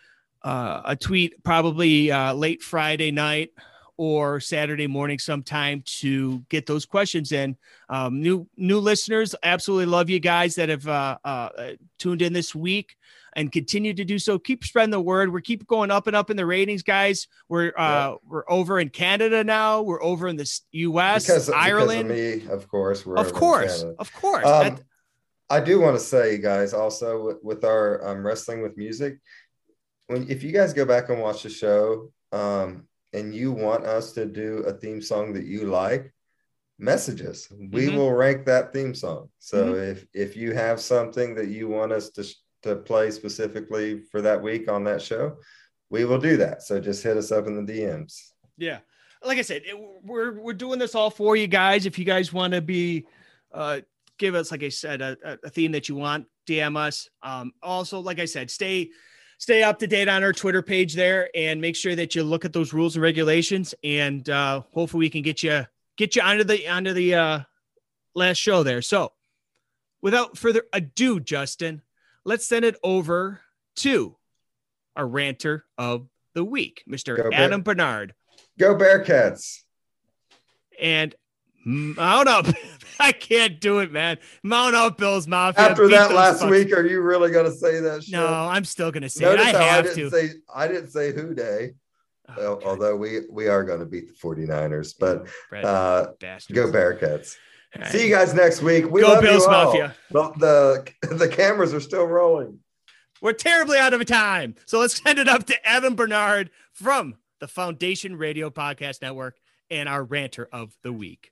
uh, a tweet probably uh, late Friday night or Saturday morning sometime to get those questions in. Um, new new listeners, absolutely love you guys that have uh, uh, tuned in this week and continue to do so. Keep spreading the word. We keep going up and up in the ratings, guys. We're uh, Yeah. we're over in Canada now. We're over in the U S, Because, Ireland. because of me, of course. We're Of over in course, Canada. of course. Um, That- I do want to say, guys, also with, with our um, wrestling with music, when if you guys go back and watch the show, um, and you want us to do a theme song that you like, message us. We Mhm. will rank that theme song. So Mm-hmm. if if you have something that you want us to to play specifically for that week on that show, we will do that. So just hit us up in the D Ms. Yeah. Like I said, it, we're we're doing this all for you guys. If you guys want to be, uh, give us, like I said, a, a theme that you want, D M us. Um, also, like I said, stay stay up to date on our Twitter page there, and make sure that you look at those rules and regulations. And uh, hopefully, we can get you get you onto the onto the uh, last show there. So, without further ado, Justin, let's send it over to our ranter of the week, Mister Go Adam Bear- Bernard. Go Bearcats. And mount up. I can't do it, man. Mount up, Bills Mafia. After Beat that those last fucks. week, are you really going to say that shit? No, I'm still going to say Notice it. I how I have didn't to. say I didn't say who day. Oh, Al- God. although we we are going to beat the 49ers, but Red uh, bastards. go Bearcats. All right. See you guys next week. We Go love Bills you all. Mafia. The, the the cameras are still rolling. We're terribly out of time. So let's send it up to Adam Bernard from the Foundation Radio Podcast Network and our ranter of the week.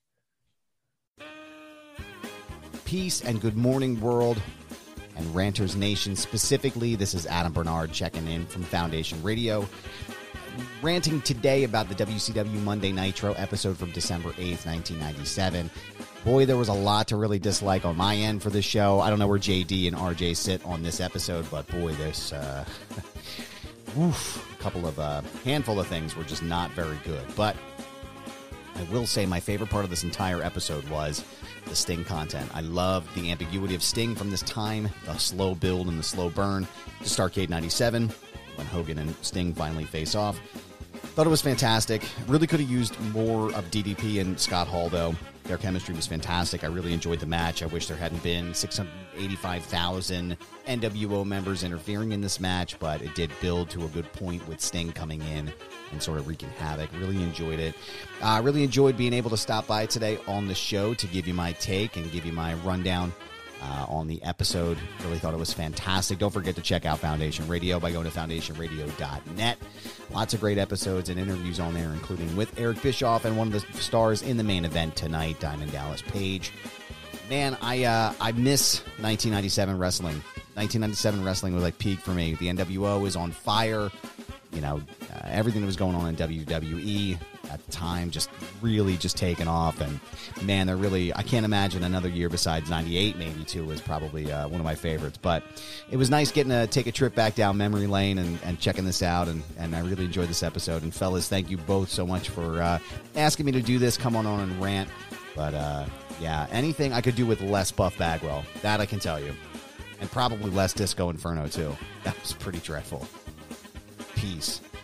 Peace and good morning, world and Ranters Nation. Specifically, this is Adam Bernard checking in from Foundation Radio, ranting today about the W C W Monday Nitro episode from December eighth, nineteen ninety-seven. Boy, there was a lot to really dislike on my end for this show. I don't know where J D and R J sit on this episode, but boy, this uh, oof, a couple of uh, handful of things were just not very good. But I will say my favorite part of this entire episode was the Sting content. I love the ambiguity of Sting from this time, the slow build and the slow burn to Starrcade ninety-seven when Hogan and Sting finally face off. Thought it was fantastic. Really could have used more of D D P and Scott Hall, though. Their chemistry was fantastic. I really enjoyed the match. I wish there hadn't been six hundred eighty-five thousand N W O members interfering in this match, but it did build to a good point with Sting coming in and sort of wreaking havoc. Really enjoyed it. I uh, really enjoyed being able to stop by today on the show to give you my take and give you my rundown uh, on the episode. Really thought it was fantastic. Don't forget to check out Foundation Radio by going to foundation radio dot net. Lots of great episodes and interviews on there, including with Eric Bischoff and one of the stars in the main event tonight, Diamond Dallas Page. Man, I uh, I miss nineteen ninety-seven wrestling. nineteen ninety-seven wrestling was like peak for me. The N W O is on fire. You know, uh, everything that was going on in W W E at the time just really just taken off. And man, they're really, I can't imagine another year besides ninety-eight maybe too is probably uh, one of my favorites. But it was nice getting to take a trip back down memory lane and, and checking this out. And, and I really enjoyed this episode. And fellas, thank you both so much for uh, asking me to do this. Come on on and rant. But uh, yeah, anything I could do with less Buff Bagwell, that I can tell you. And probably less Disco Inferno too. That was pretty dreadful. Peace.